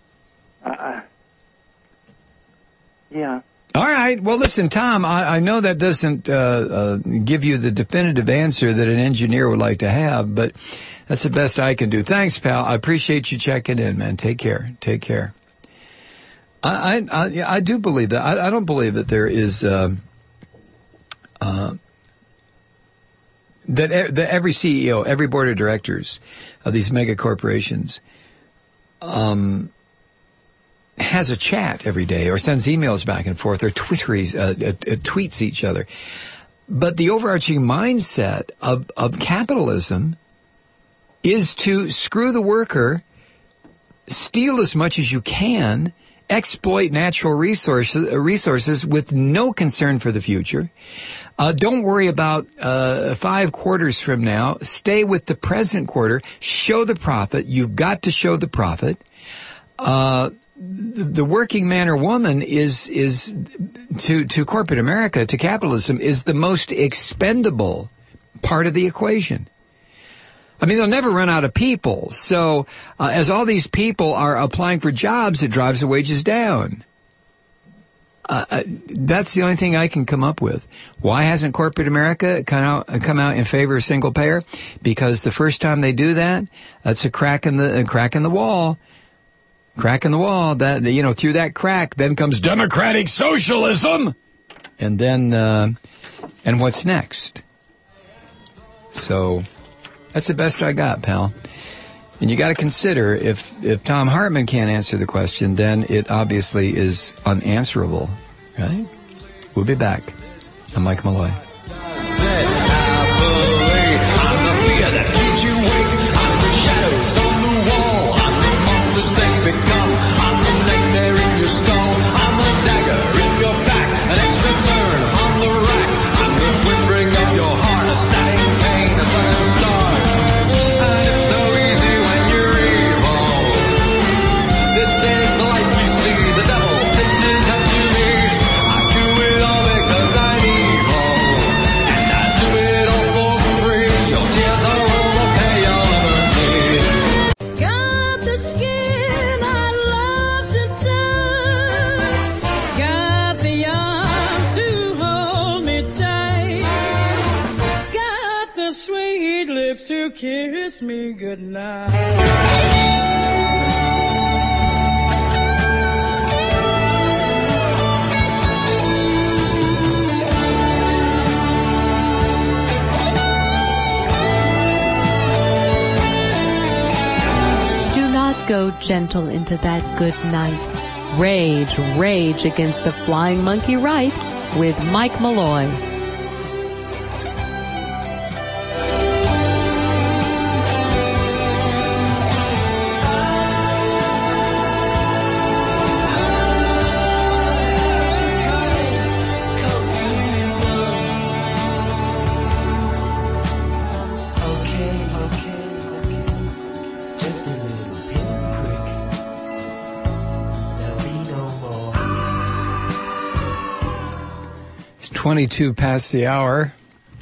yeah. All right. Well, listen, Tom, I know that doesn't give you the definitive answer that an engineer would like to have, but that's the best I can do. Thanks, pal. I appreciate you checking in, man. Take care. Take care. I do believe that. I don't believe that there is... that every CEO, every board of directors of these mega corporations has a chat every day or sends emails back and forth or tweets each other. But the overarching mindset of capitalism is to screw the worker, steal as much as you can, exploit natural resources with no concern for the future. Don't worry about 5 quarters from now. Stay with the present quarter. Show the profit. You've got to show the profit. The working man or woman is to corporate America, to capitalism, is the most expendable part of the equation. I mean, they'll never run out of people. So as all these people are applying for jobs, it drives the wages down. That's the only thing I can come up with. Why hasn't corporate America come out in favor of single payer? Because the first time they do that, that's a crack in the wall. Crack in the wall. That, through that crack, then comes democratic socialism. And then, and what's next? So that's the best I got, pal. And you got to consider, if Tom Hartman can't answer the question, then it obviously is unanswerable, right? We'll be back. I'm Mike Malloy. Kiss me goodnight. Do not go gentle into that good night. Rage, rage against the flying monkey right with Mike Malloy. Just a little pinprick. There'll be no more. 22 past the hour.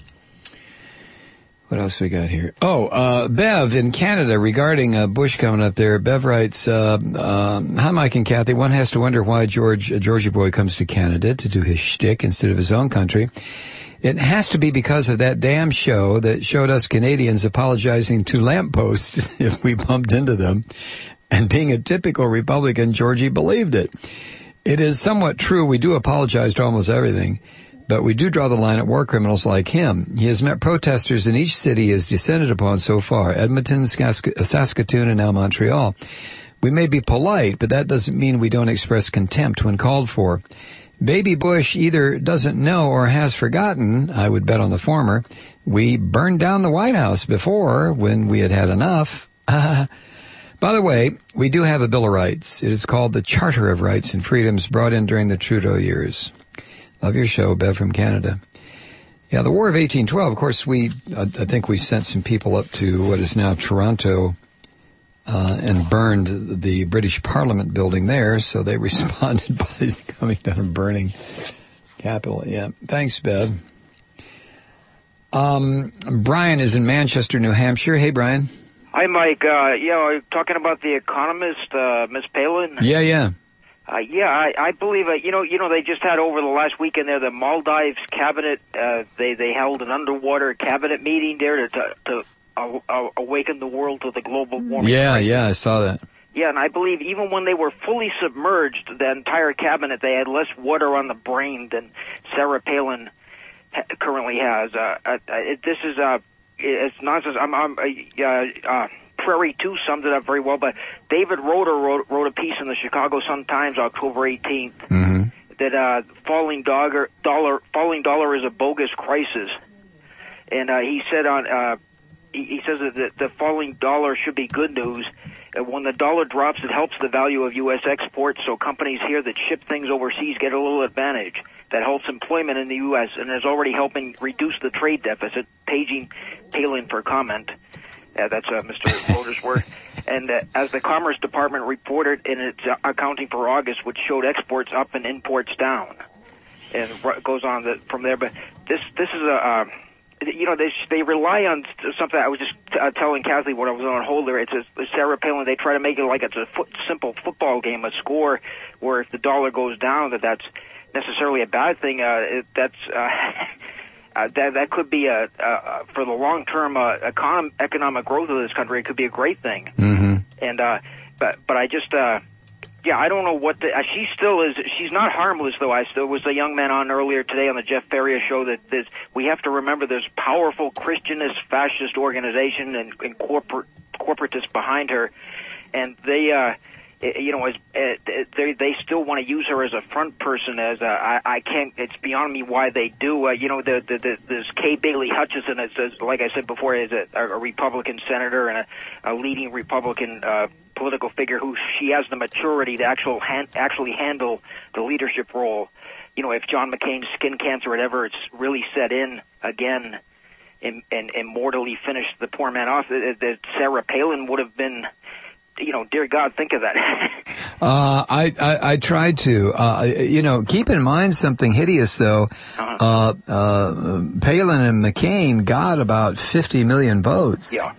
What else we got here? Bev in Canada regarding Bush coming up there. Bev writes, hi, Mike and Kathy. One has to wonder why Georgie boy comes to Canada to do his shtick instead of his own country. It has to be because of that damn show that showed us Canadians apologizing to lampposts if we bumped into them. And being a typical Republican, Georgie believed it. It is somewhat true. We do apologize to almost everything, but we do draw the line at war criminals like him. He has met protesters in each city he has descended upon so far, Edmonton, Saskatoon, and now Montreal. We may be polite, but that doesn't mean we don't express contempt when called for. Baby Bush either doesn't know or has forgotten, I would bet on the former. We burned down the White House before when we had had enough. By the way, we do have a Bill of Rights. It is called the Charter of Rights and Freedoms, brought in during the Trudeau years. Love your show, Bev from Canada. Yeah, the War of 1812, of course, I think we sent some people up to what is now Toronto, and burned the British Parliament building there, so they responded by coming down and burning Capitol. Yeah, thanks, Bev. Brian is in Manchester, New Hampshire. Hey, Brian. Hi, Mike. Talking about the economist, Ms. Palin. Yeah. I believe, they just had over the last weekend there, the Maldives cabinet, they held an underwater cabinet meeting there to awaken the world to the global warming. Yeah, I saw that. Yeah, and I believe even when they were fully submerged, the entire cabinet, they had less water on the brain than Sarah Palin currently has. This is it's nonsense. Prairie 2 summed it up very well, but David Roeder wrote a piece in the Chicago Sun-Times October 18th that falling dollar is a bogus crisis, and he said he says that the falling dollar should be good news. When the dollar drops, it helps the value of U.S. exports, so companies here that ship things overseas get a little advantage. That helps employment in the U.S. and is already helping reduce the trade deficit, paging Palin for comment. That's Mr. Roeder's word. And as the Commerce Department reported in its accounting for August, which showed exports up and imports down. And it goes on from there. But this is a... they rely on something. I was just telling Kathleen when I was on hold there. It's Sarah Palin. They try to make it like it's a simple football game, a score where if the dollar goes down, that's necessarily a bad thing. That could be for the long term economic growth of this country. It could be a great thing. Mm-hmm. And but I just. I don't know what she still is. She's not harmless, though. There was a young man on earlier today on the Jeff Ferrier show that we have to remember there's powerful Christianist, fascist organization and corporatists behind her, and they still want to use her as a front person. As I can't. It's beyond me why they do. There's Kay Bailey Hutchison. It's like I said before, is a Republican senator and a leading Republican political figure who she has the maturity to actually handle the leadership role. If John McCain's skin cancer had ever really set in again and mortally finished the poor man off, that Sarah Palin would have been. Dear God, think of that. I tried to. Keep in mind something hideous, though. Palin and McCain got about 50 million votes. Yeah.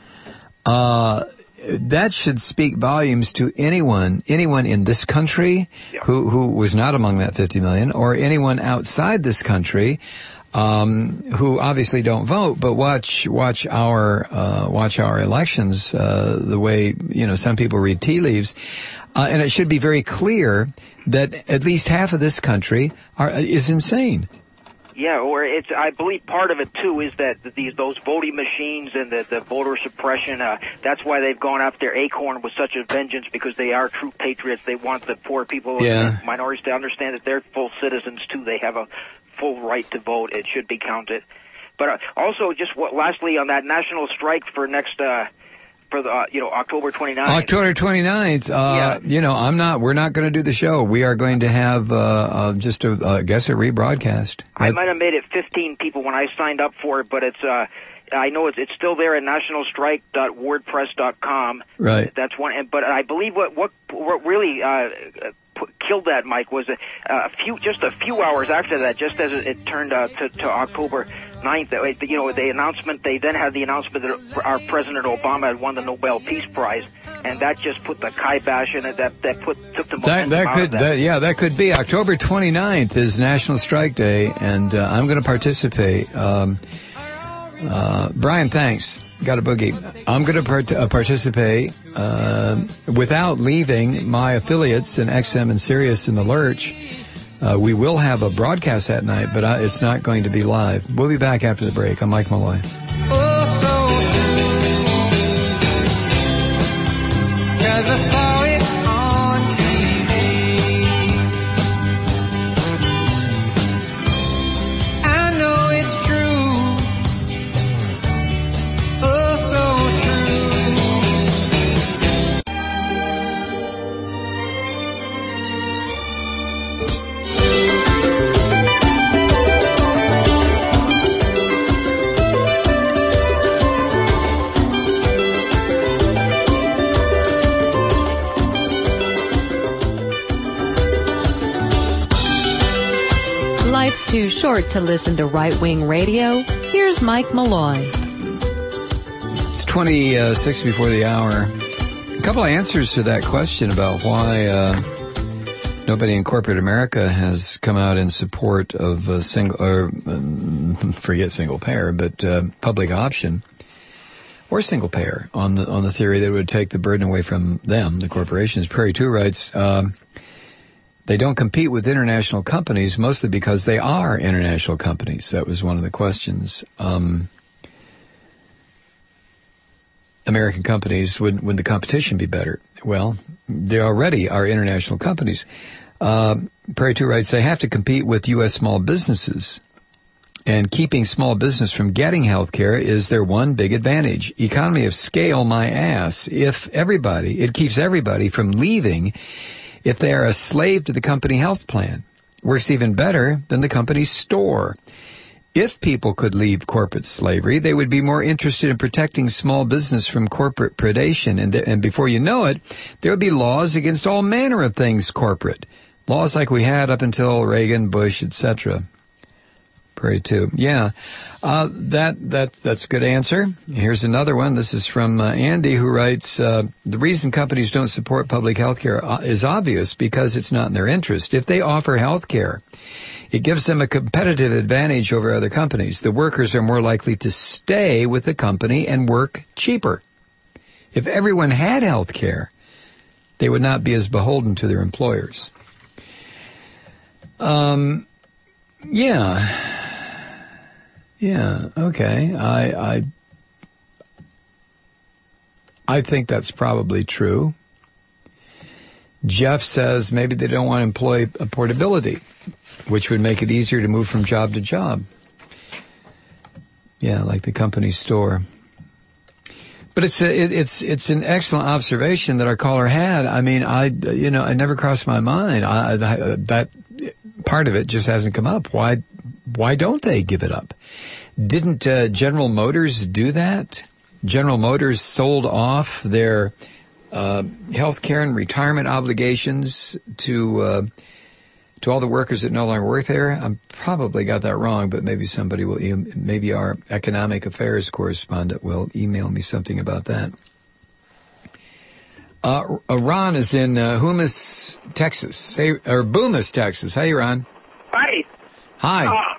That should speak volumes to anyone in this country who was not among that 50 million, or anyone outside this country who obviously don't vote, but watch our elections the way some people read tea leaves, and it should be very clear that at least half of this country is insane. Yeah, or I believe part of it too is that those voting machines and the voter suppression. That's why they've gone after Acorn with such a vengeance, because they are true patriots. They want the poor people and minorities to understand that they're full citizens too. They have a full right to vote. It should be counted. But also, just lastly on that national strike for next. For the October 29th. October 29th. We're not going to do the show. We are going to have a rebroadcast. I might have made it 15 people when I signed up for it, but it's I know it's still there at nationalstrike.wordpress.com. Right. That's one. But I believe what really killed that, Mike, was a few hours after that, just as it turned to October 9th, the announcement. They then had the announcement that our President Obama had won the Nobel Peace Prize, and that just put the kibosh in it. Took the momentum out of that. That could be October 29th is National Strike Day, and I'm going to participate. Brian, thanks. Got a boogie. I'm going to participate without leaving my affiliates in XM and Sirius in the lurch. We will have a broadcast that night, but it's not going to be live. We'll be back after the break. I'm Mike Malloy. Oh, so true. 'Cause I saw it on TV. I know it's true. Oh, so true. Life's too short to listen to right-wing radio. Here's Mike Malloy. It's 26 before the hour. A couple of answers to that question about why nobody in corporate America has come out in support of forget single payer, but public option or single payer on the theory that it would take the burden away from them, the corporations. Prairie 2 writes, they don't compete with international companies, mostly because they are international companies. That was one of the questions. American companies, would the competition be better? Well, they already are international companies. Prairie 2 writes, they have to compete with U.S. small businesses. And keeping small business from getting health care is their one big advantage. Economy of scale, my ass. It keeps everybody from leaving if they are a slave to the company health plan. Works even better than the company's store. If people could leave corporate slavery, they would be more interested in protecting small business from corporate predation. And before you know it, there would be laws against all manner of things corporate. Laws like we had up until Reagan, Bush, etc. Pray too. Yeah, that's a good answer. Here's another one. This is from Andy, who writes, the reason companies don't support public health care is obvious because it's not in their interest. If they offer health care, it gives them a competitive advantage over other companies. The workers are more likely to stay with the company and work cheaper. If everyone had health care, they would not be as beholden to their employers. Yeah, okay. I think that's probably true. Jeff says maybe they don't want to employ portability, which would make it easier to move from job to job. Yeah, like the company store. But it's an excellent observation that our caller had. I mean, it never crossed my mind. That part of it just hasn't come up. Why don't they give it up? Didn't General Motors do that? General Motors sold off their health care and retirement obligations to all the workers that no longer work there. I probably got that wrong, but maybe somebody will. Maybe our economic affairs correspondent will email me something about that. Ron is in Boomis, Texas. Boomis, Texas. Hey, Ron. Hey. Hi.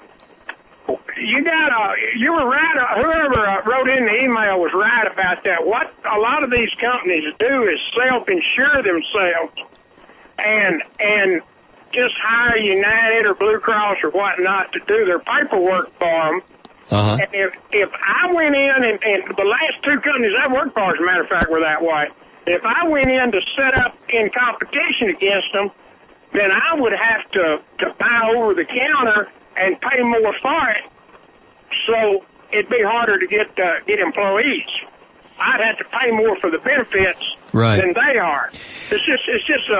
You were right. Whoever wrote in the email was right about that. What a lot of these companies do is self-insure themselves and just hire United or Blue Cross or whatnot to do their paperwork for them. Uh-huh. And if I went in and the last two companies I worked for, as a matter of fact, were that way. If I went in to set up in competition against them, then I would have to buy over the counter and pay more for it. So it'd be harder to get employees. I'd have to pay more for the benefits than they are. It's just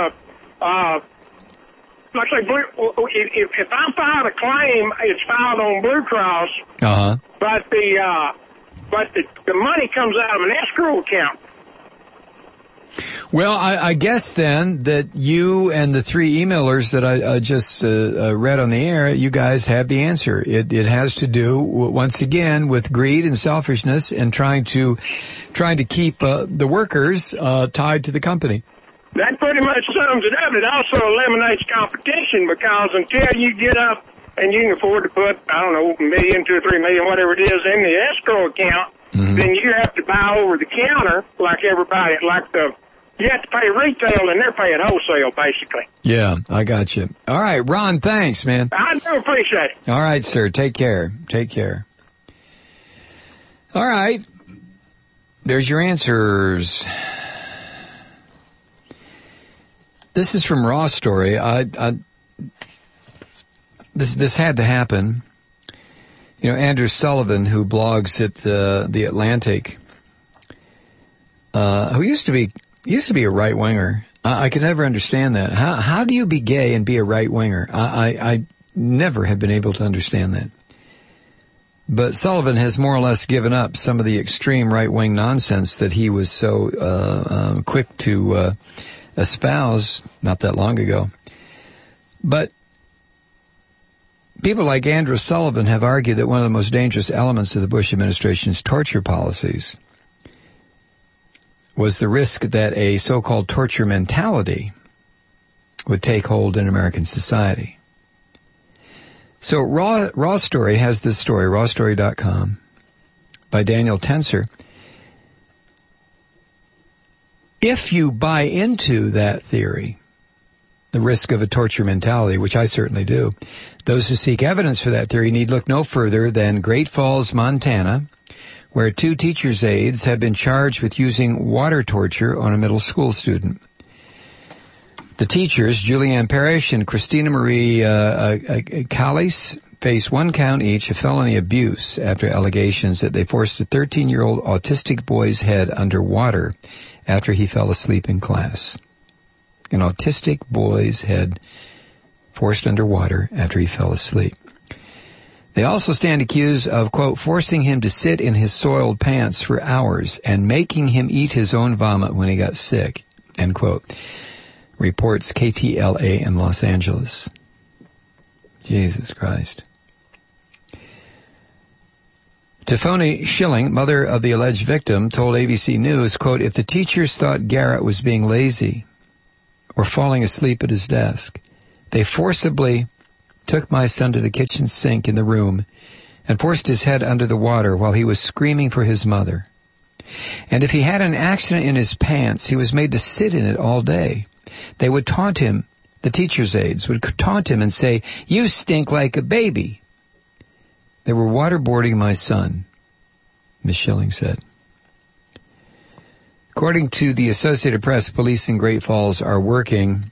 like I say, if I filed a claim, it's filed on Blue Cross. Uh-huh. But the money comes out of an escrow account. Well, I guess then that you and the three emailers that I just read on the air, you guys have the answer. It has to do, once again, with greed and selfishness and trying to keep the workers tied to the company. That pretty much sums it up. It also eliminates competition because until you get up and you can afford to put, I don't know, $1 million, $2 or $3 million, whatever it is, in the escrow account, then you have to buy over the counter like everybody, you have to pay retail and they're paying wholesale, basically. Yeah, I got you. All right, Ron, thanks, man. I do appreciate it. All right, sir. Take care. Take care. All right. There's your answers. This is from Raw Story. This had to happen. You know, Andrew Sullivan, who blogs at the Atlantic, who used to be a right winger. I could never understand that. How do you be gay and be a right winger? I never have been able to understand that. But Sullivan has more or less given up some of the extreme right wing nonsense that he was so quick to espouse not that long ago. But people like Andrew Sullivan have argued that one of the most dangerous elements of the Bush administration's torture policies was the risk that a so-called torture mentality would take hold in American society. So Raw Story has this story, rawstory.com, by Daniel Tenser. If you buy into that theory, the risk of a torture mentality, which I certainly do, those who seek evidence for that theory need look no further than Great Falls, Montana, where 2 teachers' aides have been charged with using water torture on a middle school student. The teachers, Julianne Parrish and Christina Marie Callis, face 1 count each of felony abuse after allegations that they forced a 13-year-old autistic boy's head under water after he fell asleep in class. An autistic boy's head forced under water after he fell asleep. They also stand accused of, quote, forcing him to sit in his soiled pants for hours and making him eat his own vomit when he got sick, end quote, reports KTLA in Los Angeles. Jesus Christ. Tiffany Schilling, mother of the alleged victim, told ABC News, quote, if the teachers thought Garrett was being lazy or falling asleep at his desk, they forcibly took my son to the kitchen sink in the room and forced his head under the water while he was screaming for his mother. And if he had an accident in his pants, he was made to sit in it all day. They would taunt him, the teacher's aides would taunt him and say, you stink like a baby. They were waterboarding my son, Ms. Schilling said. According to the Associated Press, police in Great Falls are working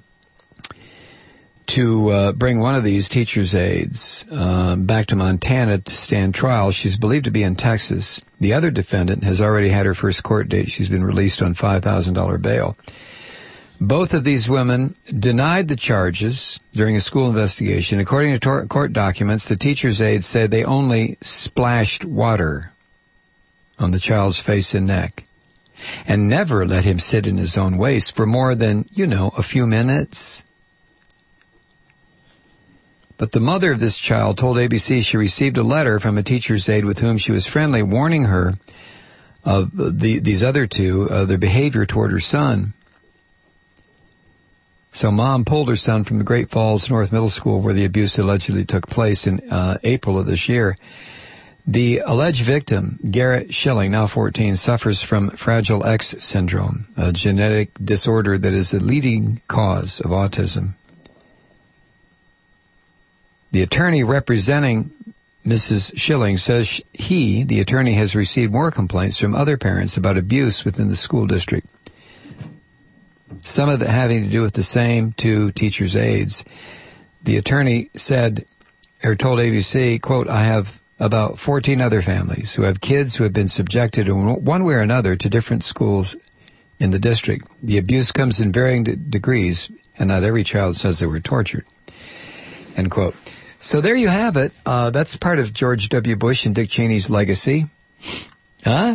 to bring one of these teacher's aides back to Montana to stand trial. She's believed to be in Texas. The other defendant has already had her first court date. She's been released on $5,000 bail. Both of these women denied the charges during a school investigation. According to court documents, the teacher's aides said they only splashed water on the child's face and neck and never let him sit in his own waste for more than, a few minutes. But the mother of this child told ABC she received a letter from a teacher's aide with whom she was friendly, warning her of these other two, their behavior toward her son. So Mom pulled her son from the Great Falls North Middle School where the abuse allegedly took place in April of this year. The alleged victim, Garrett Schilling, now 14, suffers from Fragile X syndrome, a genetic disorder that is the leading cause of autism. The attorney representing Mrs. Schilling says the attorney, has received more complaints from other parents about abuse within the school district. Some of it having to do with the same 2 teachers' aides. The attorney told ABC, quote, I have about 14 other families who have kids who have been subjected in one way or another to different schools in the district. The abuse comes in varying degrees, and not every child says they were tortured, end quote. So there you have it. That's part of George W. Bush and Dick Cheney's legacy. Huh?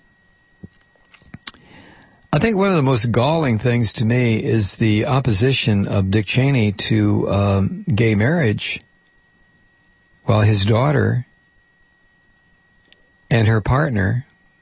I think one of the most galling things to me is the opposition of Dick Cheney to gay marriage, while his daughter and her partner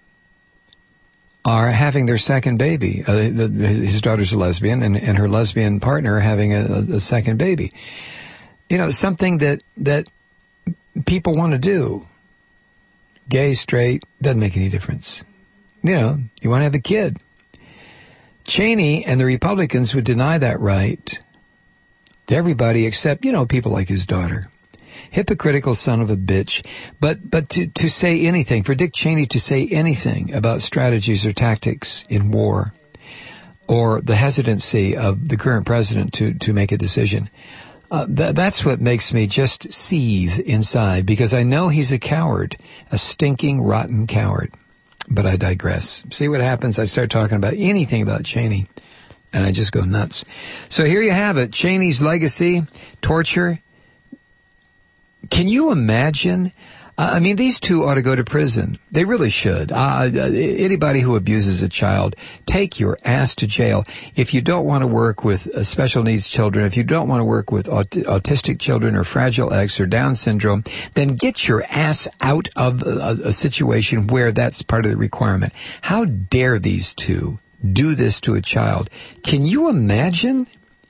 are having their second baby. His daughter's a lesbian, and her lesbian partner are having a second baby. something that people want to do. Gay, straight, doesn't make any difference. You want to have a kid. Cheney and the Republicans would deny that right to everybody except, people like his daughter. Hypocritical son of a bitch. But to say anything, for Dick Cheney to say anything about strategies or tactics in war, or the hesitancy of the current president to make a decision, that's what makes me just seethe inside, because I know he's a coward, a stinking, rotten coward. But I digress. See what happens? I start talking about anything about Cheney, and I just go nuts. So here you have it. Cheney's legacy, torture. Can you imagine? These two ought to go to prison. They really should. Anybody who abuses a child, take your ass to jail. If you don't want to work with special needs children, if you don't want to work with autistic children or Fragile X or Down syndrome, then get your ass out of a situation where that's part of the requirement. How dare these two do this to a child? Can you imagine?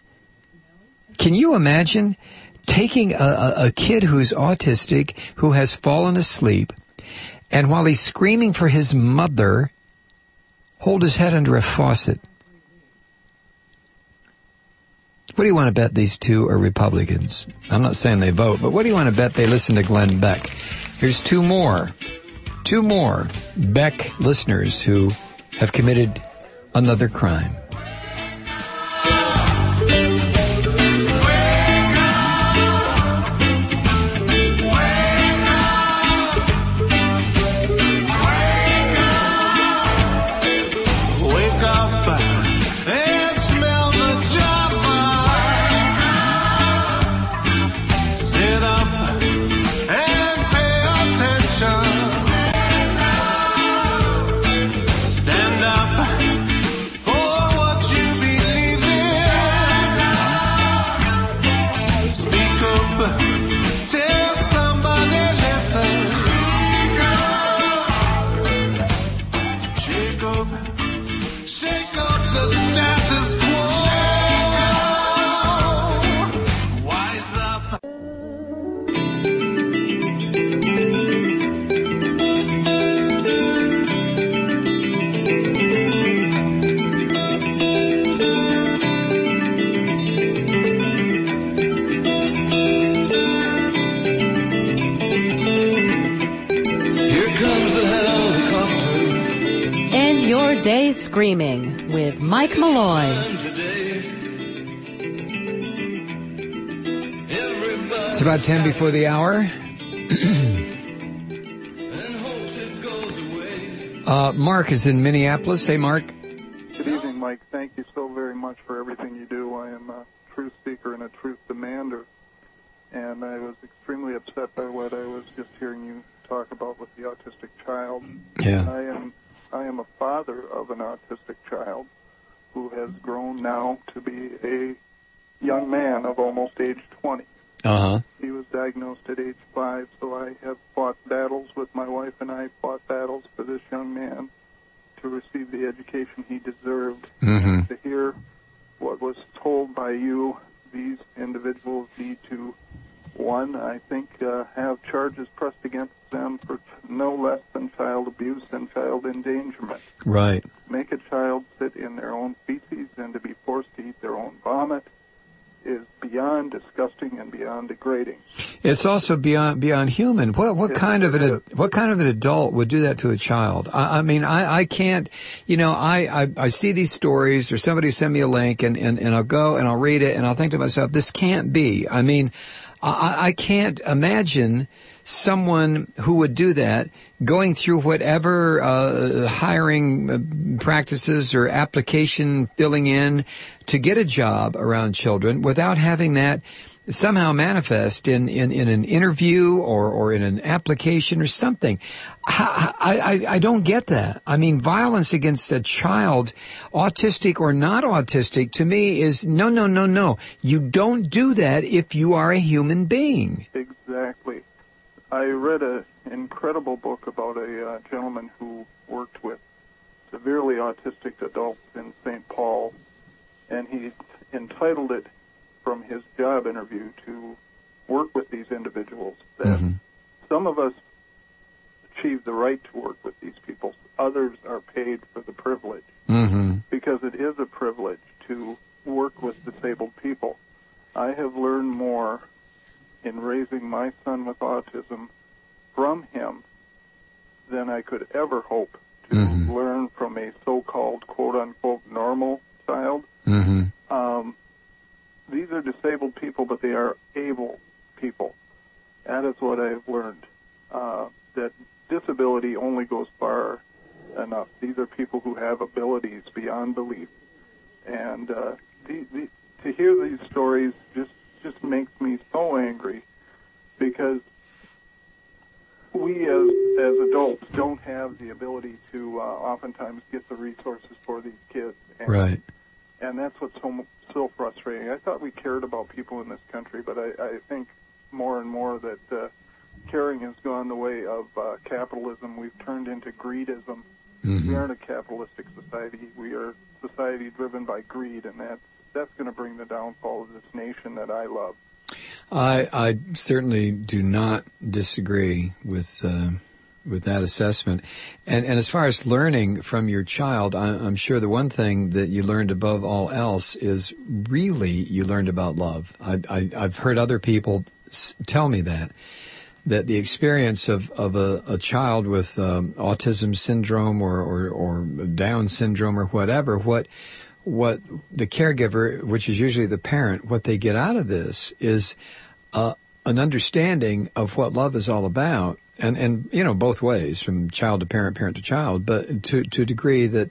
Taking a kid who's autistic, who has fallen asleep, and while he's screaming for his mother, hold his head under a faucet. What do you want to bet these two are Republicans? I'm not saying they vote, but what do you want to bet they listen to Glenn Beck? Here's two more Beck listeners who have committed another crime. Day Screaming with Mike Malloy. It's about 10 before the hour. Mark is in Minneapolis. Hey, Mark. Good evening, Mike. Thank you so very much for everything you do. I am a truth seeker and a truth demander, and I was extremely upset by what I was just hearing you talk about with the autistic child. Yeah. I am a father of an autistic child who has grown now to be a young man of almost age 20. Uh-huh. He was diagnosed at age 5, so I have fought battles with my wife, and I fought battles for this young man to receive the education he deserved. Mm-hmm. To hear what was told by you, these individuals need to, one, I think, have charges pressed against them for no less than child abuse and child endangerment. Right. Make a child sit in their own feces and to be forced to eat their own vomit is beyond disgusting and beyond degrading. It's also beyond human. What kind of an adult would do that to a child? I can't. I see these stories, or somebody send me a link, and I'll go and I'll read it, and I'll think to myself, this can't be. I can't imagine someone who would do that going through whatever hiring practices or application filling in to get a job around children without having that somehow manifest in an interview or in an application or something. I don't get that. Violence against a child, autistic or not autistic, to me is no. You don't do that if you are a human being. Exactly. I read an incredible book about a gentleman who worked with severely autistic adults in St. Paul, and he entitled it from his job interview to work with these individuals. That some of us achieve the right to work with these people. Others are paid for the privilege, because it is a privilege to work with disabled people. I have learned more in raising my son with autism from him than I could ever hope to learn from a so-called, quote-unquote, normal child. These are disabled people, but they are able people. That is what I have learned, that disability only goes far enough. These are people who have abilities beyond belief. And to hear these stories just makes me so angry, because we as adults don't have the ability to oftentimes get the resources for these kids. And, and that's what's so frustrating. I thought we cared about people in this country, but I think more and more that caring has gone the way of capitalism. We've turned into greedism. We aren't a capitalistic society. We are a society driven by greed, and that's going to bring the downfall of this nation that I love. I certainly do not disagree with that assessment. And as far as learning from your child, I'm sure the one thing that you learned above all else is really you learned about love. I've heard other people tell me that the experience of a child with autism syndrome or Down syndrome or whatever, what the caregiver, which is usually the parent, what they get out of this is an understanding of what love is all about, and you know, both ways, from child to parent, parent to child, but to a degree that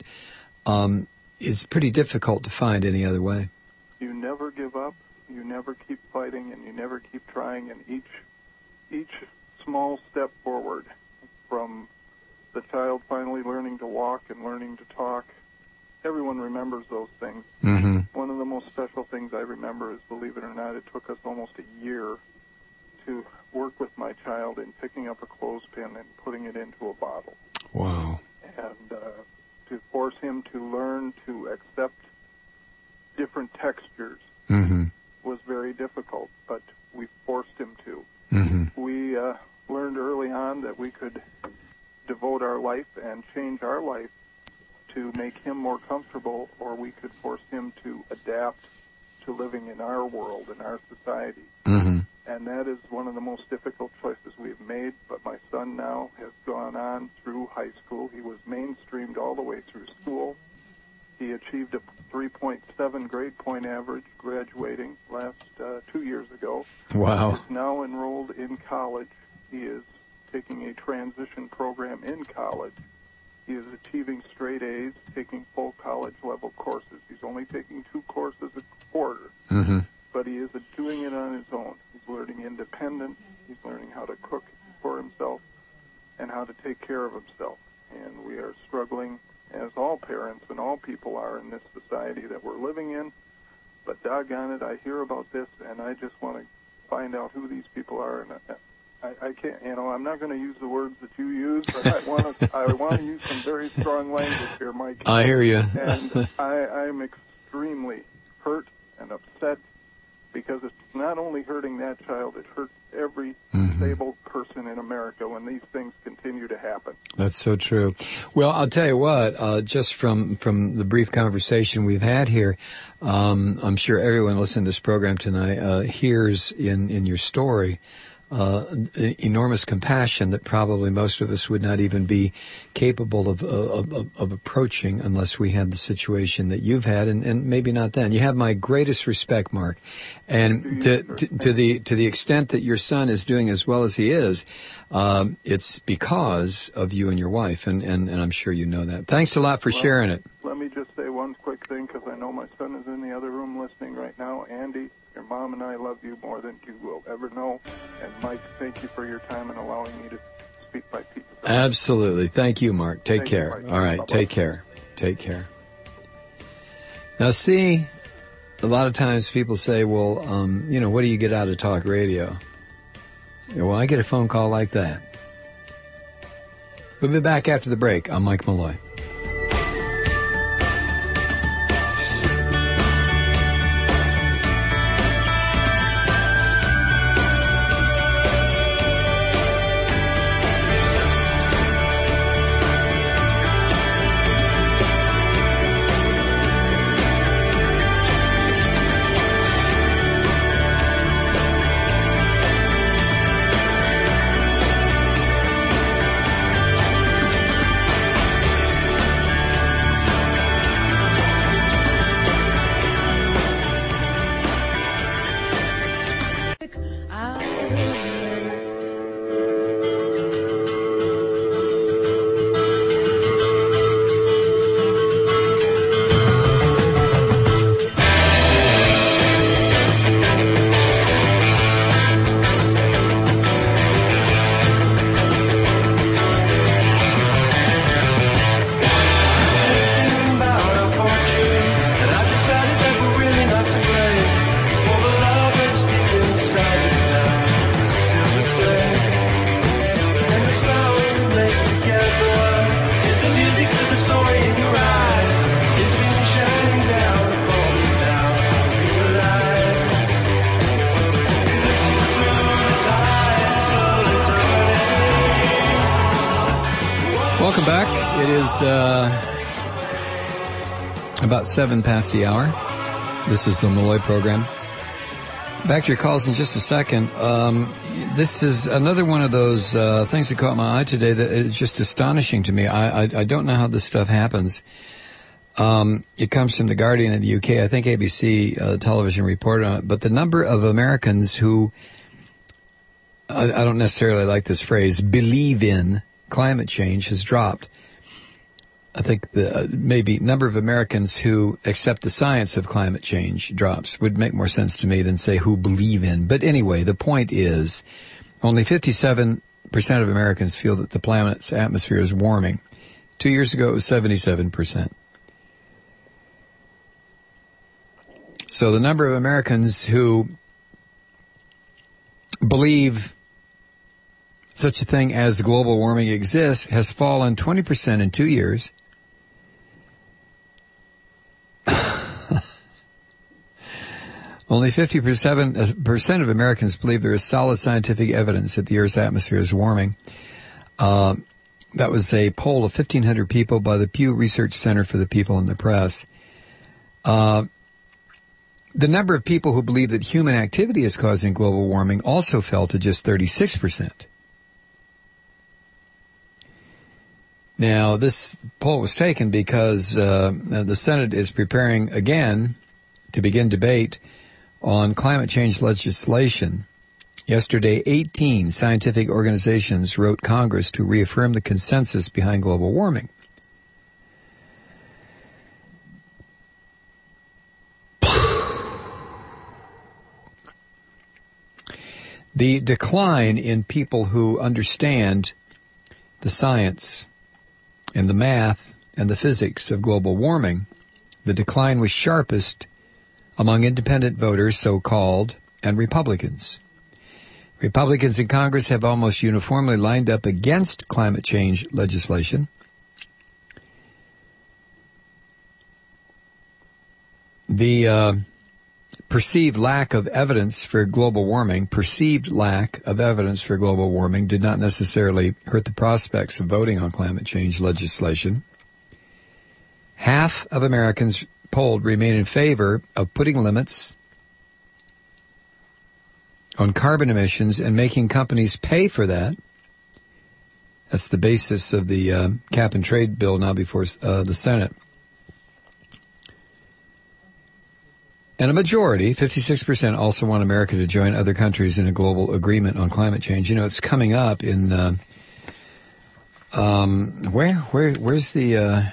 is pretty difficult to find any other way. You never give up, you never keep fighting, and you never keep trying, and each small step forward, from the child finally learning to walk and learning to talk, everyone remembers those things. One of the most special things I remember is, believe it or not, it took us almost a year to work with my child in picking up a clothespin and putting it into a bottle. Wow. And to force him to learn to accept different textures was very difficult, but we forced him to. We learned early on that we could devote our life and change our life to make him more comfortable, or we could force him to adapt to living in our world, in our society. And that is one of the most difficult choices we've made. But my son now has gone on through high school. He was mainstreamed all the way through school. He achieved a 3.7 grade point average graduating last 2 years ago. Wow. He is now enrolled in college. He is taking a transition program in college. He is achieving straight A's, taking full college level courses. He's only taking 2 courses a quarter, but he is doing it on his own. He's learning independence. He's learning how to cook for himself and how to take care of himself. And we are struggling, as all parents and all people are in this society that we're living in. But doggone it, I hear about this, and I just want to find out who these people are. And I can't, I'm not going to use the words that you use, but I want to use some very strong language here, Mike. I hear you. And I'm extremely hurt and upset, because it's not only hurting that child, it hurts every disabled person in America when these things continue to happen. That's so true. Well, I'll tell you what, just from the brief conversation we've had here, I'm sure everyone listening to this program tonight hears in your story enormous compassion that probably most of us would not even be capable of approaching unless we had the situation that you've had, and maybe not then. You have my greatest respect, Mark, and to the extent that your son is doing as well as he is, it's because of you and your wife, and I'm sure you know that. Thanks a lot for sharing it. Let me just say one quick thing, because I know my son is in the other room listening right now. Andy, your mom and I love you more than you will ever know. And Mike, thank you for your time and allowing me to speak by piece. Absolutely. Thank you, Mark. Take care. All right. Bye-bye. Take care. Take care. Now, see, a lot of times people say, well, what do you get out of talk radio? Well, I get a phone call like that. We'll be back after the break. I'm Mike Malloy. Welcome back. It is about 7 past the hour. This is the Malloy program. Back to your calls in just a second. This is another one of those things that caught my eye today that is just astonishing to me. I don't know how this stuff happens. It comes from The Guardian in the UK. I think ABC television reported on it. But the number of Americans who, I don't necessarily like this phrase, believe in climate change has dropped. I think the maybe number of Americans who accept the science of climate change drops. Would make more sense to me than say who believe in. But anyway, the point is only 57% of Americans feel that the planet's atmosphere is warming. 2 years ago, it was 77%. So the number of Americans who believe such a thing as global warming exists has fallen 20% in 2 years. Only 50% of Americans believe there is solid scientific evidence that the Earth's atmosphere is warming. That was a poll of 1,500 people by the Pew Research Center for the People and the Press. The number of people who believe that human activity is causing global warming also fell to just 36%. Now, this poll was taken because the Senate is preparing again to begin debate on climate change legislation. Yesterday, 18 scientific organizations wrote Congress to reaffirm the consensus behind global warming. The decline in people who understand the science and the math and the physics of global warming, the decline was sharpest among independent voters, so-called, and Republicans. Republicans in Congress have almost uniformly lined up against climate change legislation. The perceived lack of evidence for global warming did not necessarily hurt the prospects of voting on climate change legislation. Half of Americans polled remain in favor of putting limits on carbon emissions and making companies pay for that. That's the basis of the cap and trade bill now before the Senate. And a majority, 56%, also want America to join other countries in a global agreement on climate change. You know, it's coming up in, where's the,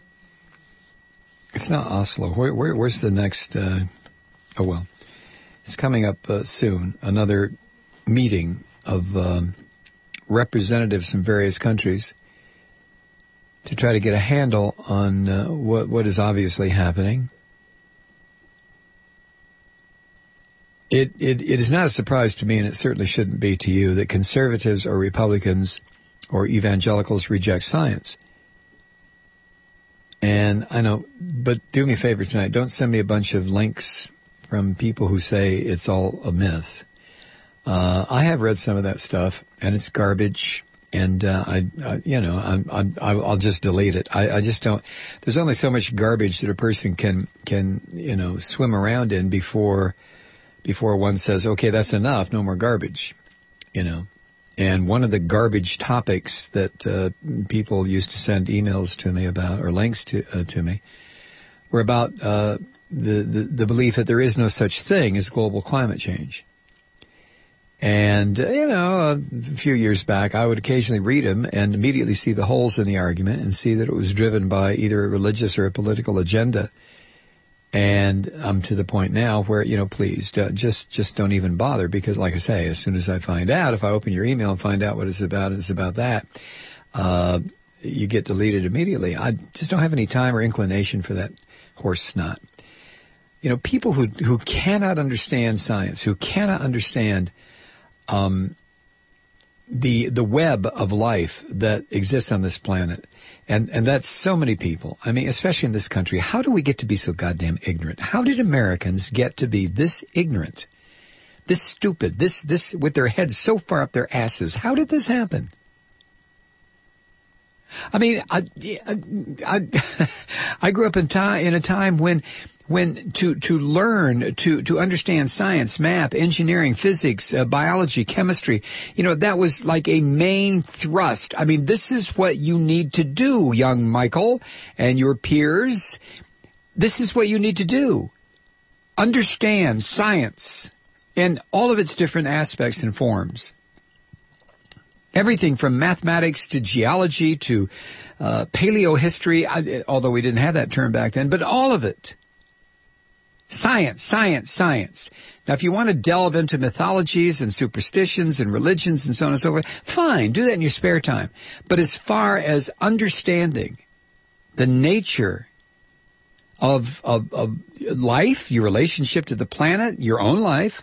it's not Oslo. Where's the next, it's coming up soon. Another meeting of representatives from various countries to try to get a handle on what is obviously happening. It is not a surprise to me, and it certainly shouldn't be to you, that conservatives or Republicans or evangelicals reject science. And I know, but do me a favor tonight, don't send me a bunch of links from people who say it's all a myth. I have read some of that stuff, and it's garbage. And I'll just delete it. I just don't. There's only so much garbage that a person can swim around in before one says, okay, that's enough, no more garbage, And one of the garbage topics that people used to send emails to me about, or links to me, were about the belief that there is no such thing as global climate change. And, a few years back, I would occasionally read them and immediately see the holes in the argument and see that it was driven by either a religious or a political agenda. And I'm to the point now where, please, just don't even bother, because, like I say, as soon as I find out, if I open your email and find out what it's about that, you get deleted immediately. I just don't have any time or inclination for that horse snot. People who cannot understand science, who cannot understand the web of life that exists on this planet. And that's so many people. I mean, especially in this country. How do we get to be so goddamn ignorant? How did Americans get to be this ignorant, this stupid, this with their heads so far up their asses? How did this happen? I mean, I grew up in a time when to learn, to understand science, math, engineering, physics, biology, chemistry, that was like a main thrust. I mean, this is what you need to do, young Michael and your peers. This is what you need to do. Understand science in all of its different aspects and forms. Everything from mathematics to geology to paleohistory, although we didn't have that term back then, but all of it. Science, science, science. Now, if you want to delve into mythologies and superstitions and religions and so on and so forth, fine, do that in your spare time. But as far as understanding the nature of life, your relationship to the planet, your own life,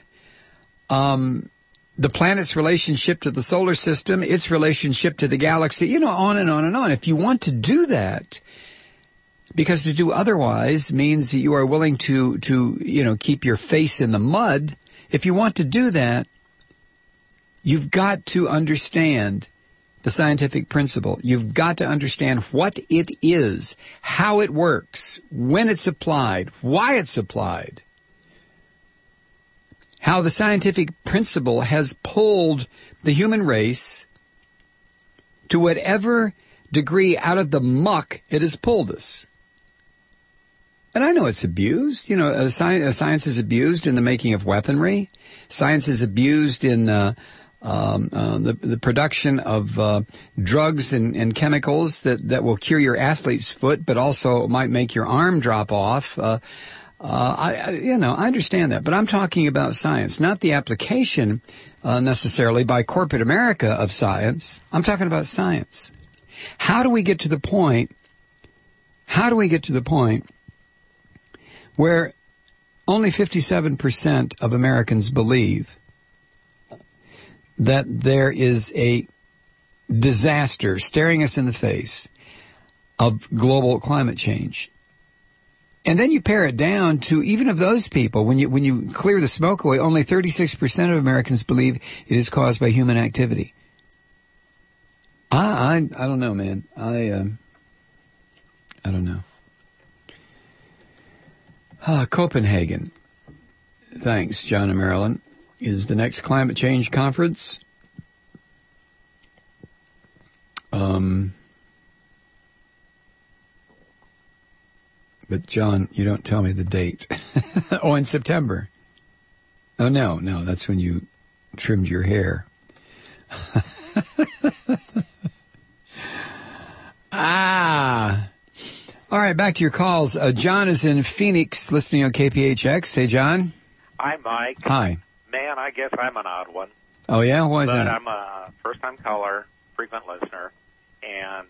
the planet's relationship to the solar system, its relationship to the galaxy, on and on and on. If you want to do that, because to do otherwise means that you are willing to keep your face in the mud. If you want to do that, you've got to understand the scientific principle. You've got to understand what it is, how it works, when it's applied, why it's applied. How the scientific principle has pulled the human race to whatever degree out of the muck it has pulled us. And I know it's abused. Science is abused in the making of weaponry. Science is abused in the production of drugs and chemicals that will cure your athlete's foot, but also might make your arm drop off. I understand that, but I'm talking about science, not the application necessarily by corporate America of science. I'm talking about science. How do we get to the point where only 57% of Americans believe that there is a disaster staring us in the face of global climate change? And then you pare it down to, even of those people, when you clear the smoke away, only 36% of Americans believe it is caused by human activity. I don't know, man. I don't know. Copenhagen. Thanks, John and Marilyn. Is the next climate change conference. But John, you don't tell me the date. Oh, in September. Oh, no, that's when you trimmed your hair. All right, back to your calls. John is in Phoenix listening on KPHX. Hey, John. Hi, Mike. Hi. Man, I guess I'm an odd one. Oh, yeah? Why is that? But I'm a first-time caller, frequent listener, and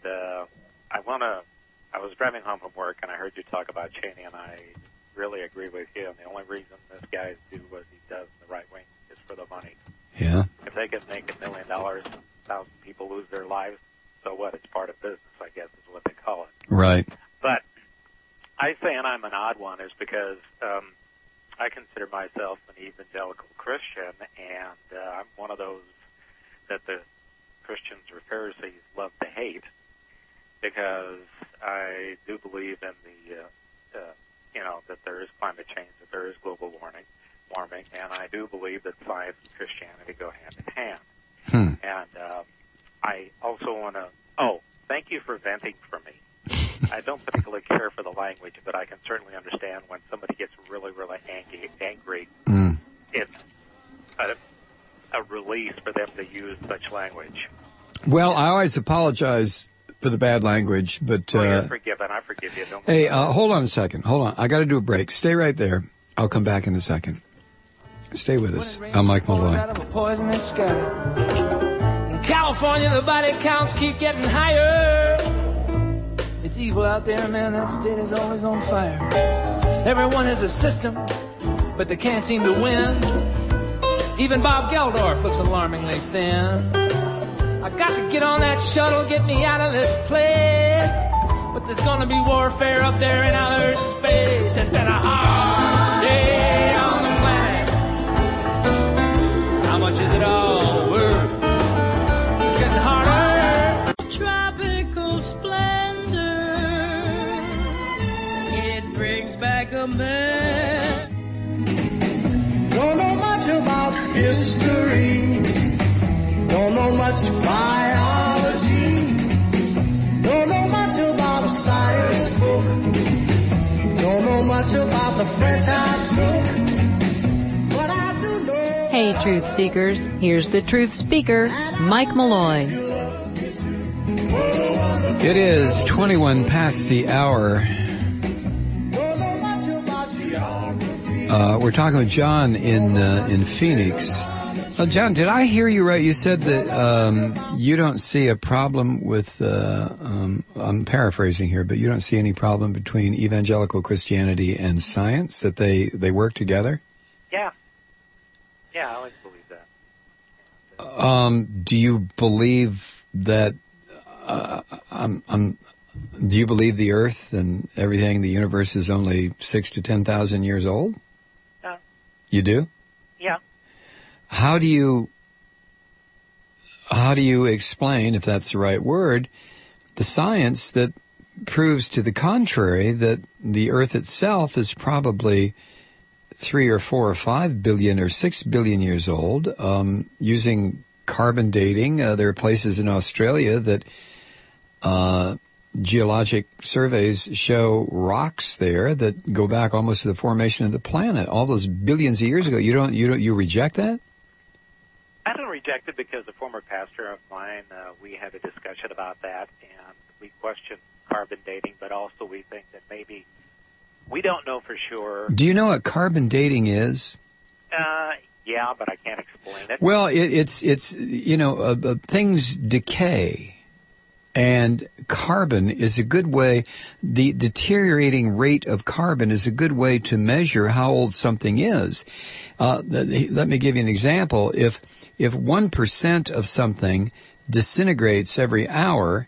I was driving home from work, and I heard you talk about Cheney, and I really agree with you. And the only reason this guy do what he does in the right wing is for the money. Yeah. If they could make $1 million, 1,000 people lose their lives, so what? It's part of business, I guess, is what they call it. Right. But I say, and I'm an odd one, is because I consider myself an evangelical Christian, and I'm one of those that the Christians or Pharisees love to hate, because I do believe in that there is climate change, that there is global warming, and I do believe that science and Christianity go hand in hand. And I also want to, thank you for venting for me. I don't particularly care for the language, but I can certainly understand when somebody gets really, really angry. It's a release for them to use such language. Well, I always apologize for the bad language, but... you're forgiven. I forgive you. Hey, hold on a second. Hold on. I got to do a break. Stay right there. I'll come back in a second. Stay with us. I'm Mike Malloy. In California, the body counts keep getting higher. It's evil out there, man. That state is always on fire. Everyone has a system, but they can't seem to win. Even Bob Geldof looks alarmingly thin. I got to get on that shuttle, get me out of this place. But there's gonna be warfare up there in outer space. It's been a hard day on the planet. How much is it all worth? It's getting harder. Tropical history. Don't know much biology. Don't know much about a science book. Don't know much about the French I took. But I do know. Hey, Truth Seekers. Here's the Truth Speaker, Mike Malloy. It is 21 past the hour. We're talking with John in Phoenix. John, did I hear you right? You said that you don't see a problem with, I'm paraphrasing here, but you don't see any problem between evangelical Christianity and science, that they work together? Yeah. Yeah, I always believe that. Do you believe that, do you believe the Earth and everything, the universe is only 6,000 to 10,000 years old? No. You do? Yeah. How do you explain, if that's the right word, the science that proves to the contrary that the Earth itself is probably 3 or 4 or 5 billion or 6 billion years old, using carbon dating? There are places in Australia that geologic surveys show rocks there that go back almost to the formation of the planet, all those billions of years ago. You reject that? I don't reject it because the former pastor of mine, we had a discussion about that, and we questioned carbon dating, but also we think that maybe we don't know for sure. Do you know what carbon dating is? Yeah, but I can't explain it. Well, it's things decay. And carbon is a good way, the deteriorating rate of carbon is a good way to measure how old something is. Let me give you an example. If 1% of something disintegrates every hour,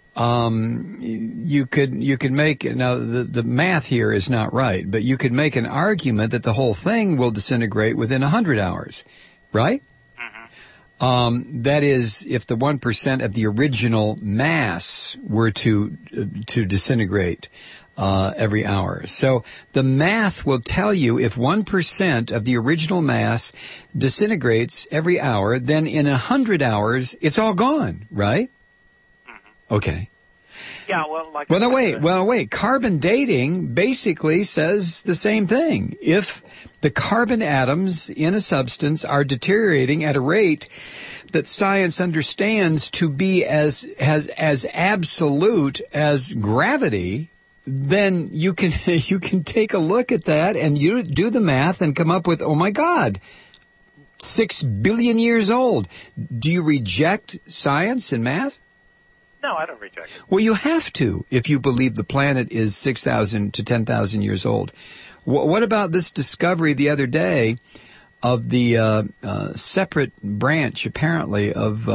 you could make, now the math here is not right, but you could make an argument that the whole thing will disintegrate within 100 hours, right? That is, if the 1% of the original mass were to disintegrate every hour. So the math will tell you if 1% of the original mass disintegrates every hour, then in 100 hours it's all gone, right? Okay. Yeah, well, wait. Carbon dating basically says the same thing. If the carbon atoms in a substance are deteriorating at a rate that science understands to be as absolute as gravity, then you can take a look at that and you do the math and come up with, oh my God, 6 billion years old. Do you reject science and math? No, I don't reject it. Well, you have to if you believe the planet is 6,000 to 10,000 years old. What about this discovery the other day of the separate branch, apparently, of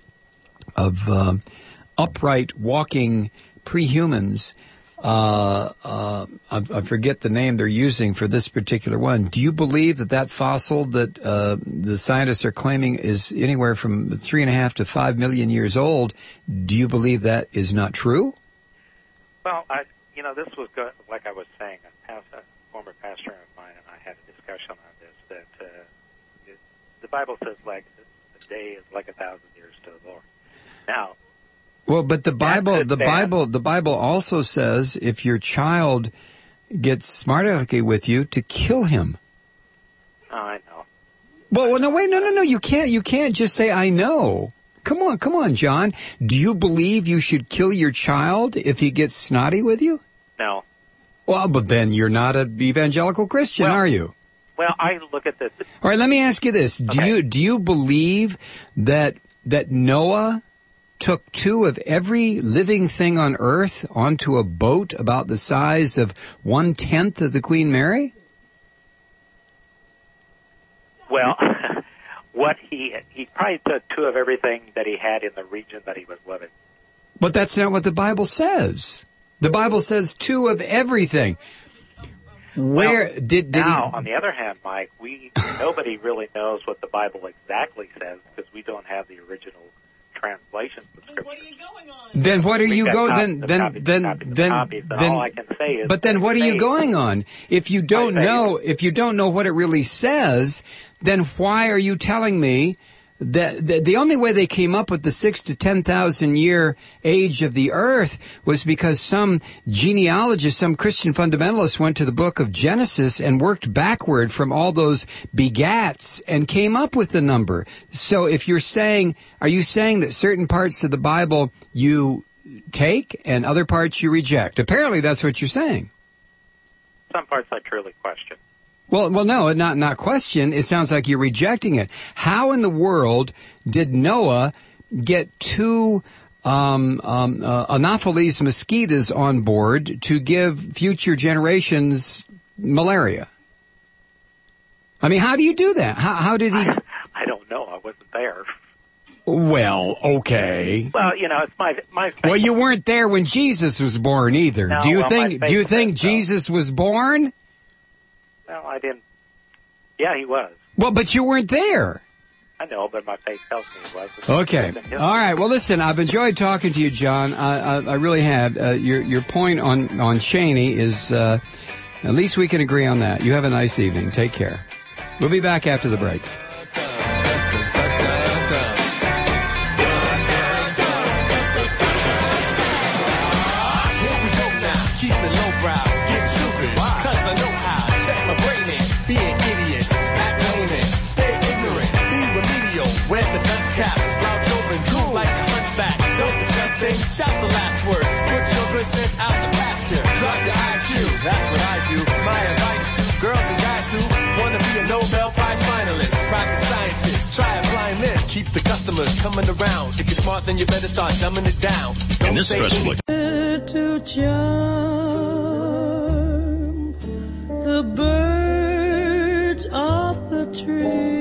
upright walking prehumans? I forget the name they're using for this particular one. Do you believe that fossil that the scientists are claiming is anywhere from 3.5 to 5 million years old? Do you believe that is not true? Well, this was good, like I was saying. A former pastor of mine and I had a discussion on this. That the Bible says like a day is like 1,000 years to the Lord. Now. Well, but the Bible also says if your child gets smart alecky with you, to kill him. Oh, I know. Well, no, wait, no. You can't just say I know. Come on, John. Do you believe you should kill your child if he gets snotty with you? No. Well, but then you're not an evangelical Christian, are you? Well, I look at this. All right, let me ask you this: Okay. Do you believe that Noah took 2 of every living thing on earth onto a boat about the size of 1/10 of the Queen Mary? Well, he probably took 2 of everything that he had in the region that he was living. But that's not what the Bible says. The Bible says 2 of everything. Where did now, on the other hand, Mike, nobody really knows what the Bible exactly says because we don't have the original translations of Scripture. Then what are you All going? I can say is. But then what are you going on? If you don't know, what it really says, then why are you telling me that the only way they came up with the 6,000 to 10,000 year age of the earth was because some genealogist, some Christian fundamentalist went to the book of Genesis and worked backward from all those begats and came up with the number. So if you're saying, are you saying that certain parts of the Bible you take and other parts you reject? Apparently that's what you're saying. Some parts I truly question. Well, no, not question. It sounds like you're rejecting it. How in the world did Noah get two Anopheles mosquitoes on board to give future generations malaria? I mean, how do you do that? How did he? I don't know. I wasn't there. Well, okay. Well, it's my. Well, you weren't there when Jesus was born either. No, Do you think Jesus was born? Well, I didn't. Yeah, he was. Well, but you weren't there. I know, but my faith tells me he was. Okay. All right. Well, listen, I've enjoyed talking to you, John. I really have. Your point on Cheney is, at least we can agree on that. You have a nice evening. Take care. We'll be back after the break. Shout the last word. Put your good sense out the pasture. Drop your IQ. That's what I do. My advice to girls and guys who want to be a Nobel Prize finalist, rocket scientists, try applying this. Keep the customers coming around. If you're smart, then you better start dumbing it down. Don't say anything. To charm the birds of the tree.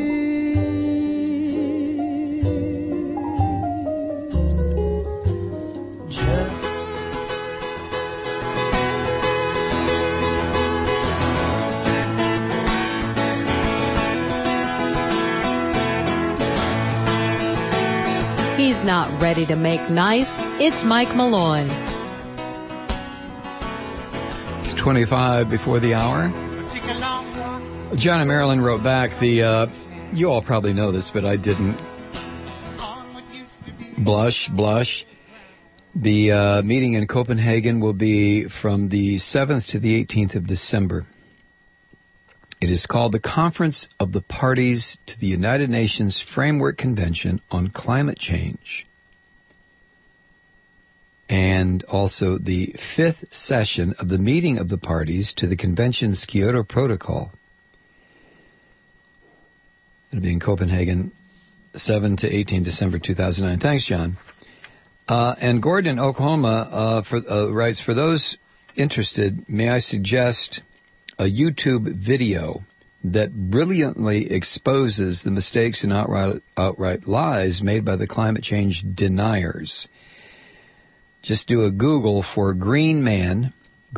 He's not ready to make nice. It's Mike Malloy. It's 25 before the hour. John and Marilyn wrote back you all probably know this, but I didn't. Blush. The meeting in Copenhagen will be from the 7th to the 18th of December. It is called the Conference of the Parties to the United Nations Framework Convention on Climate Change, and also the 5th session of the meeting of the parties to the convention's Kyoto Protocol. It'll be in Copenhagen, 7 to 18 December 2009. Thanks, John. And Gordon in Oklahoma writes, for those interested, may I suggest a YouTube video that brilliantly exposes the mistakes and outright lies made by the climate change deniers. Just do a Google for Green Man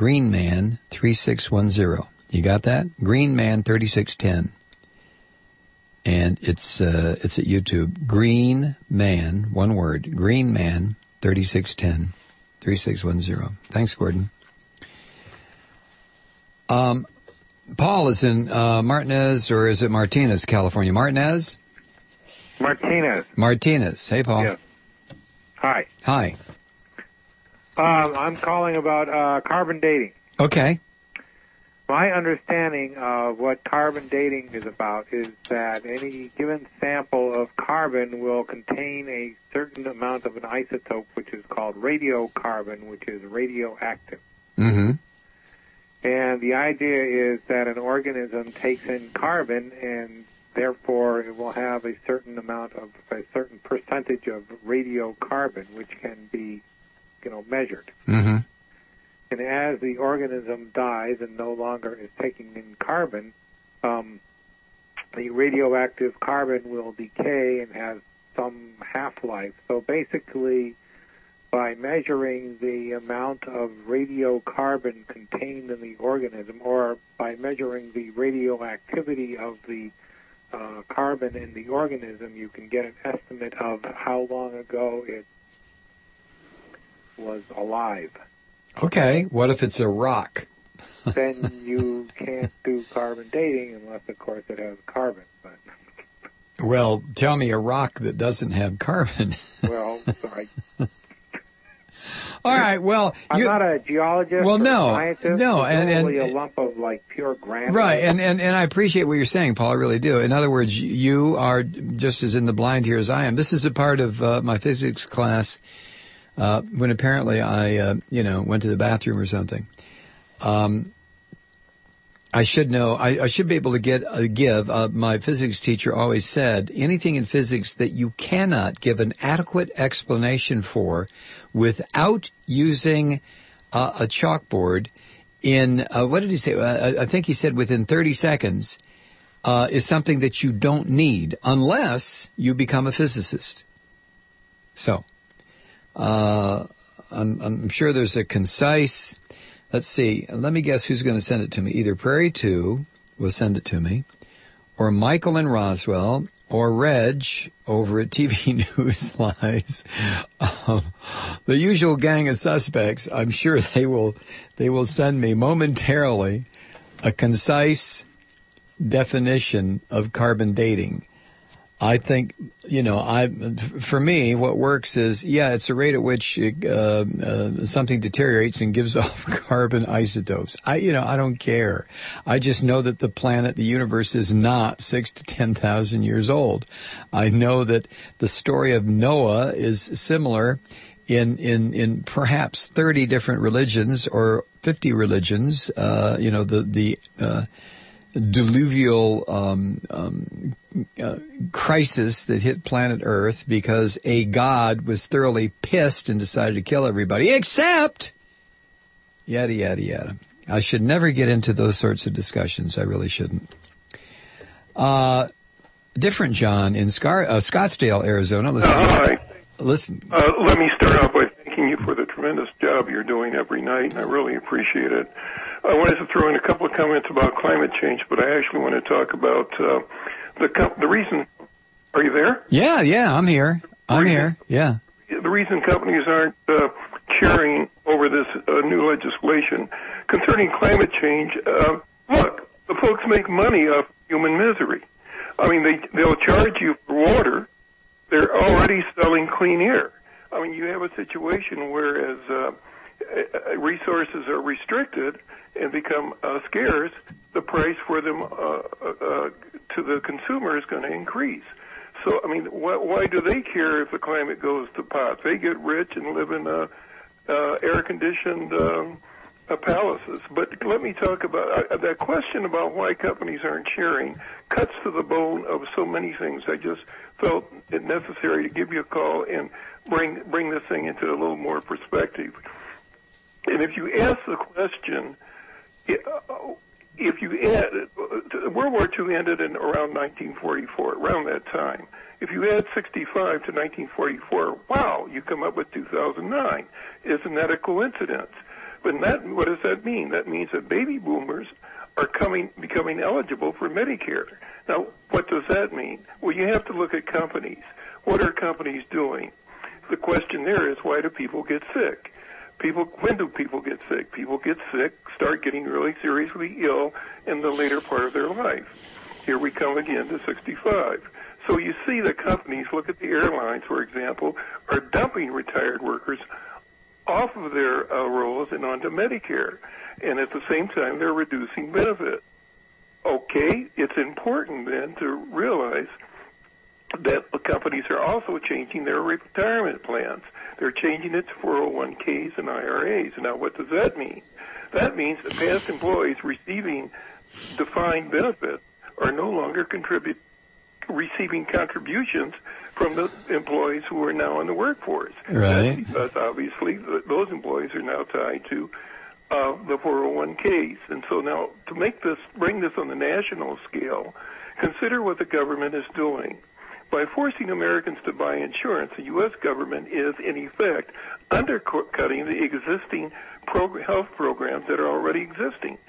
3610. You got that? Green Man 3610. And it's at YouTube. Green Man, one word. Green Man 3610. 3610. Thanks, Gordon. Paul is in Martinez, or is it Martinez, California? Martinez? Martinez. Hey, Paul. Yes. Hi. Hi. I'm calling about carbon dating. Okay. My understanding of what carbon dating is about is that any given sample of carbon will contain a certain amount of an isotope, which is called radiocarbon, which is radioactive. Mm-hmm. And the idea is that an organism takes in carbon, and therefore it will have a certain percentage of radiocarbon, which can be, measured. Mm-hmm. And as the organism dies and no longer is taking in carbon, the radioactive carbon will decay and has some half-life. So basically, by measuring the amount of radiocarbon contained in the organism, or by measuring the radioactivity of the carbon in the organism, you can get an estimate of how long ago it was alive. Okay, what if it's a rock? Then you can't do carbon dating unless, of course, it has carbon. But well, tell me a rock that doesn't have carbon. well, all right. Well, I'm not a geologist. Well, no, or a scientist. no, It's and only a lump of like pure granite. right, and I appreciate what you're saying, Paul. I really do. In other words, you are just as in the blind here as I am. This is a part of my physics class when apparently I, went to the bathroom or something. I should know. I should be able to give. My physics teacher always said, anything in physics that you cannot give an adequate explanation for without using a chalkboard in, what did he say? I think he said within 30 seconds, is something that you don't need unless you become a physicist. So, I'm sure there's a concise. Let's see. Let me guess who's going to send it to me. Either Prairie 2 will send it to me, or Michael in Roswell, or Reg over at TV News Lies. The usual gang of suspects. I'm sure they will send me momentarily a concise definition of carbon dating. I think, for me, what works is, it's a rate at which something deteriorates and gives off carbon isotopes. I don't care. I just know that the planet, the universe, is not 6,000 to 10,000 years old. I know that the story of Noah is similar in perhaps 30 different religions or 50 religions. The diluvial crisis that hit planet Earth because a god was thoroughly pissed and decided to kill everybody, except yada, yada, yada. I should never get into those sorts of discussions. I really shouldn't. Different John in Scottsdale, Arizona. Listen. Let me start off by thanking you for the tremendous job you're doing every night, and I really appreciate it. I wanted to throw in a couple of comments about climate change, but I actually want to talk about the reason. Are you there? Yeah, I'm here. Yeah. The reason companies aren't cheering over this new legislation concerning climate change, look, the folks make money off human misery. I mean, they'll charge you for water. They're already selling clean air. I mean, you have a situation where as resources are restricted and become scarce, the price for them to the consumer is going to increase. So, I mean, why do they care if the climate goes to pot? They get rich and live in air-conditioned palaces. But let me talk about that question about why companies aren't sharing cuts to the bone of so many things. I just felt it necessary to give you a call and bring this thing into a little more perspective. And if you ask the question, if you add, World War II ended in around 1944, around that time. If you add 65 to 1944, wow, you come up with 2009. Isn't that a coincidence? But what does that mean? That means that baby boomers are becoming eligible for Medicare. Now, what does that mean? Well, you have to look at companies. What are companies doing? The question there is, why do people get sick? When do people get sick? People get sick, start getting really seriously ill in the later part of their life. Here we come again to 65. So you see the companies, look at the airlines, for example, are dumping retired workers off of their rolls and onto Medicare. And at the same time, they're reducing benefits. Okay, it's important then to realize that the companies are also changing their retirement plans. They're changing it to 401ks and IRAs. Now, what does that mean? That means that past employees receiving defined benefits are no longer receiving contributions from the employees who are now in the workforce. Right. That's because obviously those employees are now tied to the 401ks. And so now to bring this on the national scale, consider what the government is doing. By forcing Americans to buy insurance, the U.S. government is, in effect, undercutting the existing health programs that are already existing.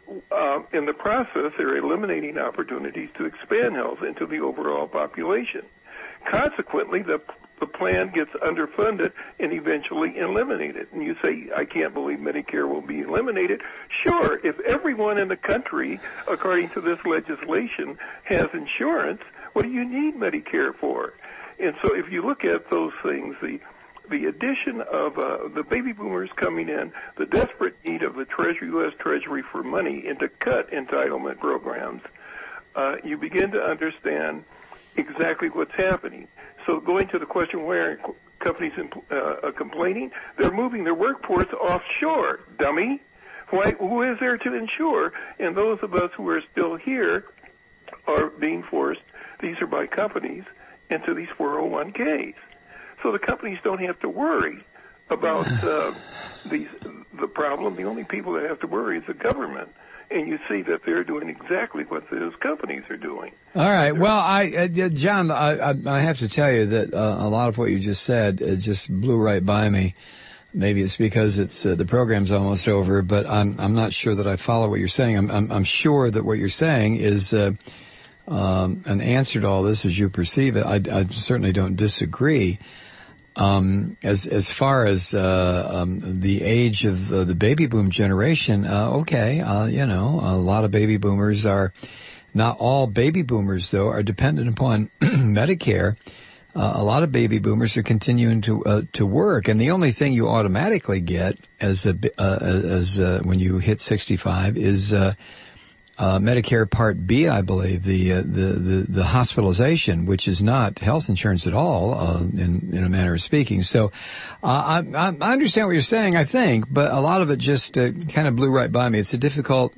in the process, they're eliminating opportunities to expand health into the overall population. Consequently, the plan gets underfunded and eventually eliminated. And you say, I can't believe Medicare will be eliminated. Sure, if everyone in the country, according to this legislation, has insurance, what do you need Medicare for? And so if you look at those things, the addition of the baby boomers coming in, the desperate need of the U.S. Treasury for money and to cut entitlement programs, you begin to understand exactly what's happening. So going to the question, why aren't companies complaining? They're moving their workforce offshore, dummy. Who is there to insure? And those of us who are still here are being forced, these are by companies, into these 401ks. So the companies don't have to worry about the problem. The only people that have to worry is the government. And you see that they're doing exactly what those companies are doing. All right. Well, John, I have to tell you that a lot of what you just said just blew right by me. Maybe it's because it's the program's almost over, but I'm not sure that I follow what you're saying. I'm sure that what you're saying is an answer to all this as you perceive it. I certainly don't disagree. As far as the age of the baby boom generation, a lot of baby boomers are, not all baby boomers though, are dependent upon Medicare. A lot of baby boomers are continuing to work, and the only thing you automatically get as when you hit 65 is Medicare Part B, I believe, the hospitalization, which is not health insurance at all, in a manner of speaking. So, I understand what you're saying, I think, but a lot of it just kind of blew right by me. It's a difficult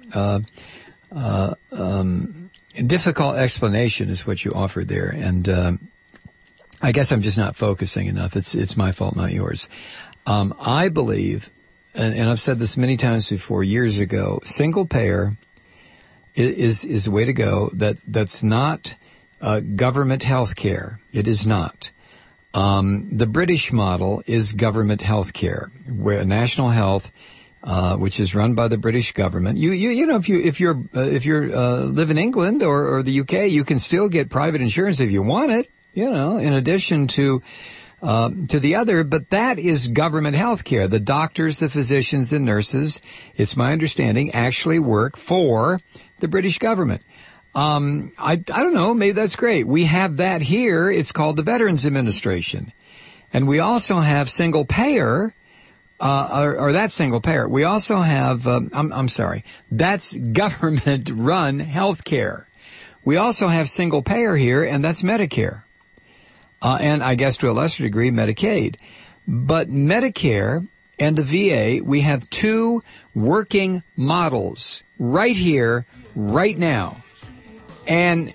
explanation is what you offered there, and I guess I'm just not focusing enough. It's my fault, not yours. I believe, and I've said this many times before, years ago, single payer is the way to go. That's not government health care. It is not. The British model is government health care, where national health, which is run by the British government. You know, if you live in England or the UK, you can still get private insurance if you want it. You know, in addition to the other, but that is government health care. The doctors, the physicians, the nurses, it's my understanding, actually work for the British government. I don't know, maybe that's great. We have that here. It's called the Veterans Administration. And we also have single payer, or that's single payer. We also have, I'm sorry, that's government run health care. We also have single payer here, and that's Medicare. And I guess to a lesser degree, Medicaid. But Medicare and the VA, we have two working models right here, right now. And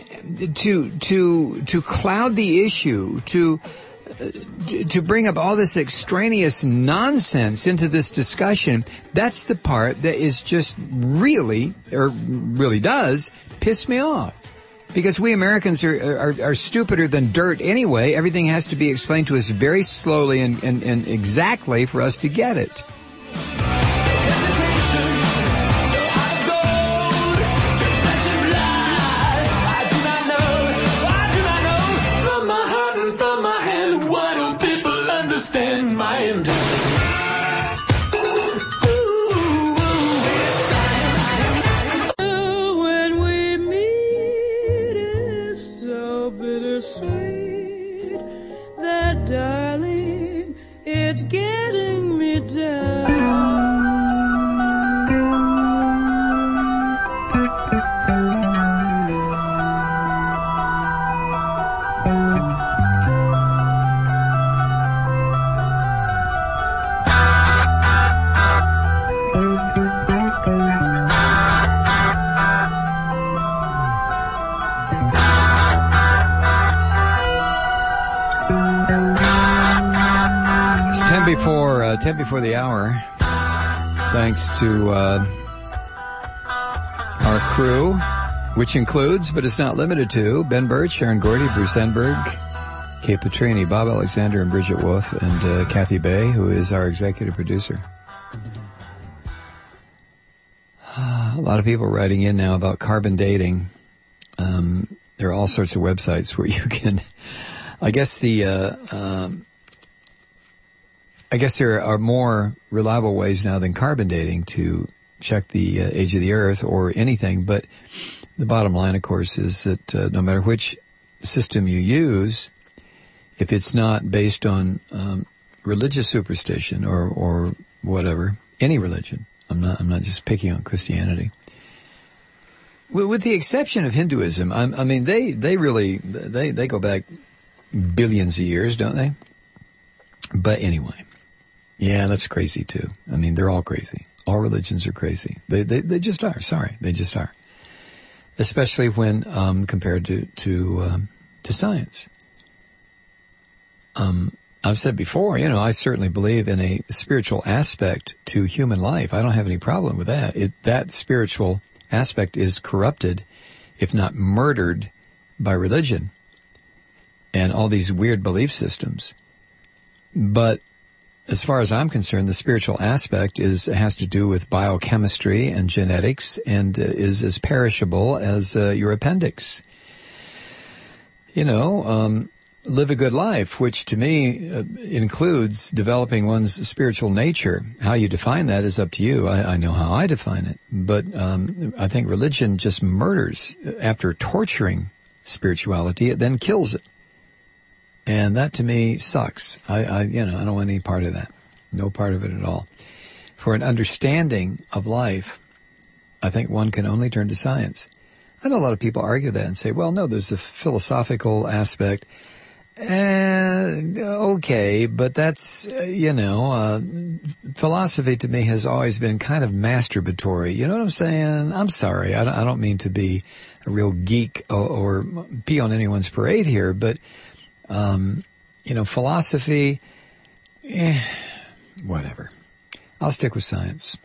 to cloud the issue, to bring up all this extraneous nonsense into this discussion, that's the part that is just really does piss me off. Because we Americans are stupider than dirt anyway. Everything has to be explained to us very slowly and exactly for us to get it. From my heart and from my hand, why don't people understand my endurance? Sweet, that darling, it's getting me down. It's 10 before the hour. Thanks to our crew, which includes, but is not limited to, Ben Birch, Sharon Gordy, Bruce Enberg, Kate Petrini, Bob Alexander, and Bridget Wolf, and Kathy Bay, who is our executive producer. A lot of people writing in now about carbon dating. There are all sorts of websites where you can. I guess there are more reliable ways now than carbon dating to check the age of the Earth or anything. But the bottom line, of course, is that no matter which system you use, if it's not based on religious superstition or whatever, any religion. I'm not just picking on Christianity. With the exception of Hinduism, I mean, they really go back billions of years, don't they? But anyway, yeah, that's crazy too. I mean, they're all crazy. All religions are crazy. They just are. Sorry, they just are. Especially when compared to science. I've said before, I certainly believe in a spiritual aspect to human life. I don't have any problem with that. That spiritual aspect is corrupted, if not murdered, by religion and all these weird belief systems. But as far as I'm concerned, the spiritual aspect has to do with biochemistry and genetics and is as perishable as your appendix. Live a good life, which to me includes developing one's spiritual nature. How you define that is up to you. I know how I define it. But I think religion just murders. After torturing spirituality, it then kills it. And that to me sucks. I don't want any part of that. No part of it at all. For an understanding of life, I think one can only turn to science. I know a lot of people argue that and say, well, no, there's a philosophical aspect. Okay, but that's, philosophy to me has always been kind of masturbatory. You know what I'm saying? I'm sorry. I don't mean to be a real geek or pee on anyone's parade here, but, philosophy, whatever. I'll stick with science.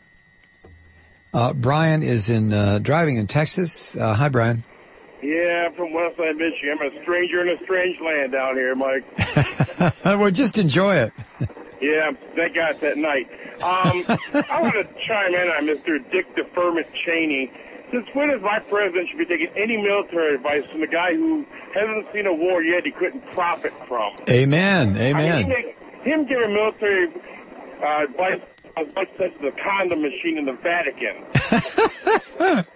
Brian is driving in Texas. Hi, Brian. Yeah, I'm from Westside, Michigan. I'm a stranger in a strange land down here, Mike. Well, just enjoy it. Yeah, thank God it's at night. I want to chime in on Mr. Dick Deferment Cheney. Since when is my president should be taking any military advice from the guy who hasn't seen a war yet he couldn't profit from? Amen. I mean, him giving military advice as much sense as a condom machine in the Vatican.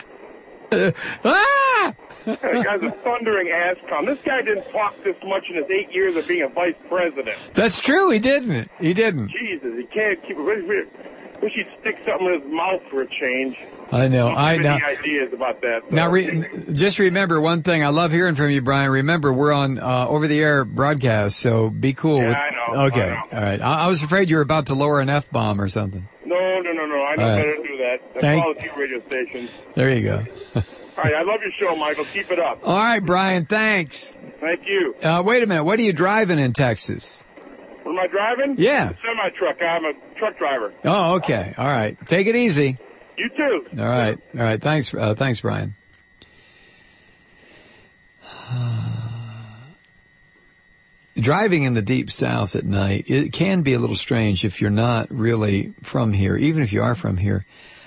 That guy's a thundering ass clown. This guy didn't talk this much in his 8 years of being a vice president. That's true. He didn't. Jesus, he can't keep it. Wish he'd stick something in his mouth for a change. I know. Any ideas about that? So. Now, just remember one thing. I love hearing from you, Brian. Remember, we're on over-the-air broadcast, so be cool. Yeah, I know. Okay, all right. I was afraid you were about to lower an F-bomb or something. No. I know better to do that. That's all the two radio stations. There you go. All right, I love your show, Michael. Keep it up. All right, Brian, thanks. Thank you. Wait a minute. What are you driving in Texas? What am I driving? Yeah. A semi-truck. I'm a truck driver. Oh, okay. All right. Take it easy. You too. All right. Thanks, Brian. Driving in the deep south at night, it can be a little strange if you're not really from here. Even if you are from here.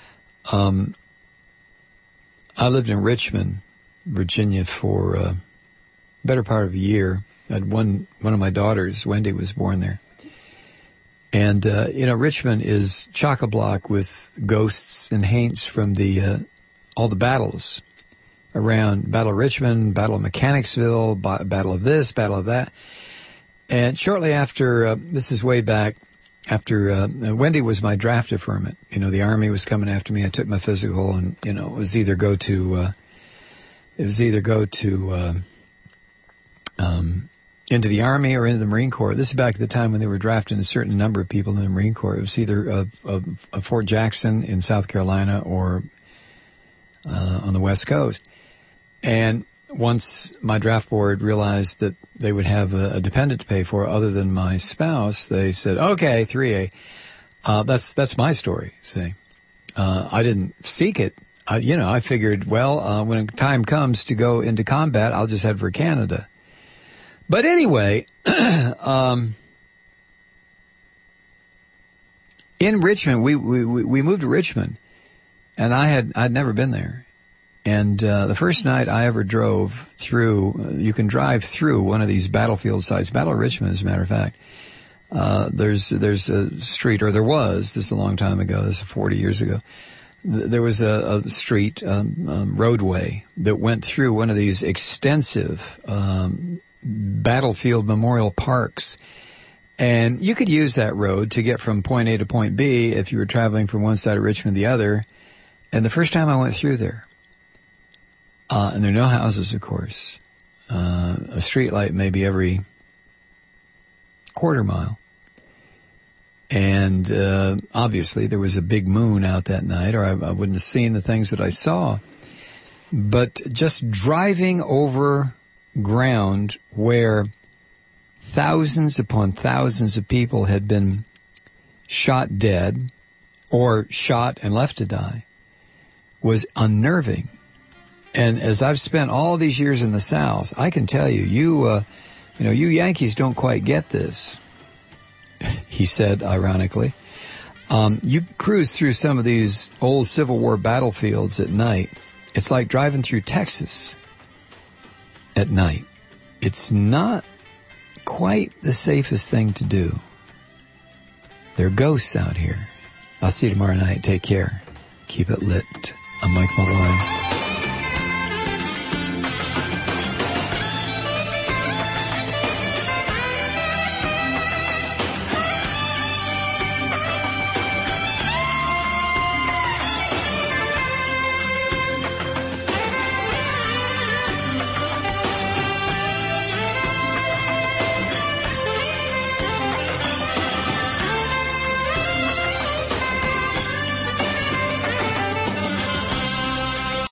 I lived in Richmond, Virginia for a better part of a year. I had one of my daughters, Wendy, was born there. And, Richmond is chock-a-block with ghosts and haints from all the battles around Battle of Richmond, Battle of Mechanicsville, Battle of this, Battle of that. And shortly after, this is way back, after Wendy was my draft deferment. The Army was coming after me. I took my physical, and it was either go to into the Army or into the Marine Corps. This is back at the time when they were drafting a certain number of people in the Marine Corps. It was either a Fort Jackson in South Carolina or on the West Coast. And once my draft board realized that they would have a dependent to pay for other than my spouse, they said, okay, 3A. That's my story, see. I didn't seek it. I figured, when time comes to go into combat, I'll just head for Canada. But anyway, in Richmond, we moved to Richmond, And I'd never been there. And the first night I ever drove through, you can drive through one of these battlefield sites, Battle of Richmond, as a matter of fact. There's a street, or there was, this is a long time ago, this is 40 years ago. There was a street, roadway that went through one of these extensive battlefield memorial parks. And you could use that road to get from point A to point B if you were traveling from one side of Richmond to the other. And the first time I went through there, and there are no houses, of course, a street light maybe every quarter mile. And obviously there was a big moon out that night, or I wouldn't have seen the things that I saw. But just driving over ground where thousands upon thousands of people had been shot dead or shot and left to die was unnerving. And as I've spent all these years in the South, I can tell you, you Yankees don't quite get this, he said ironically. You cruise through some of these old Civil War battlefields at night. It's like driving through Texas at night. It's not quite the safest thing to do. There are ghosts out here. I'll see you tomorrow night. Take care. Keep it lit. I'm Mike Malloy.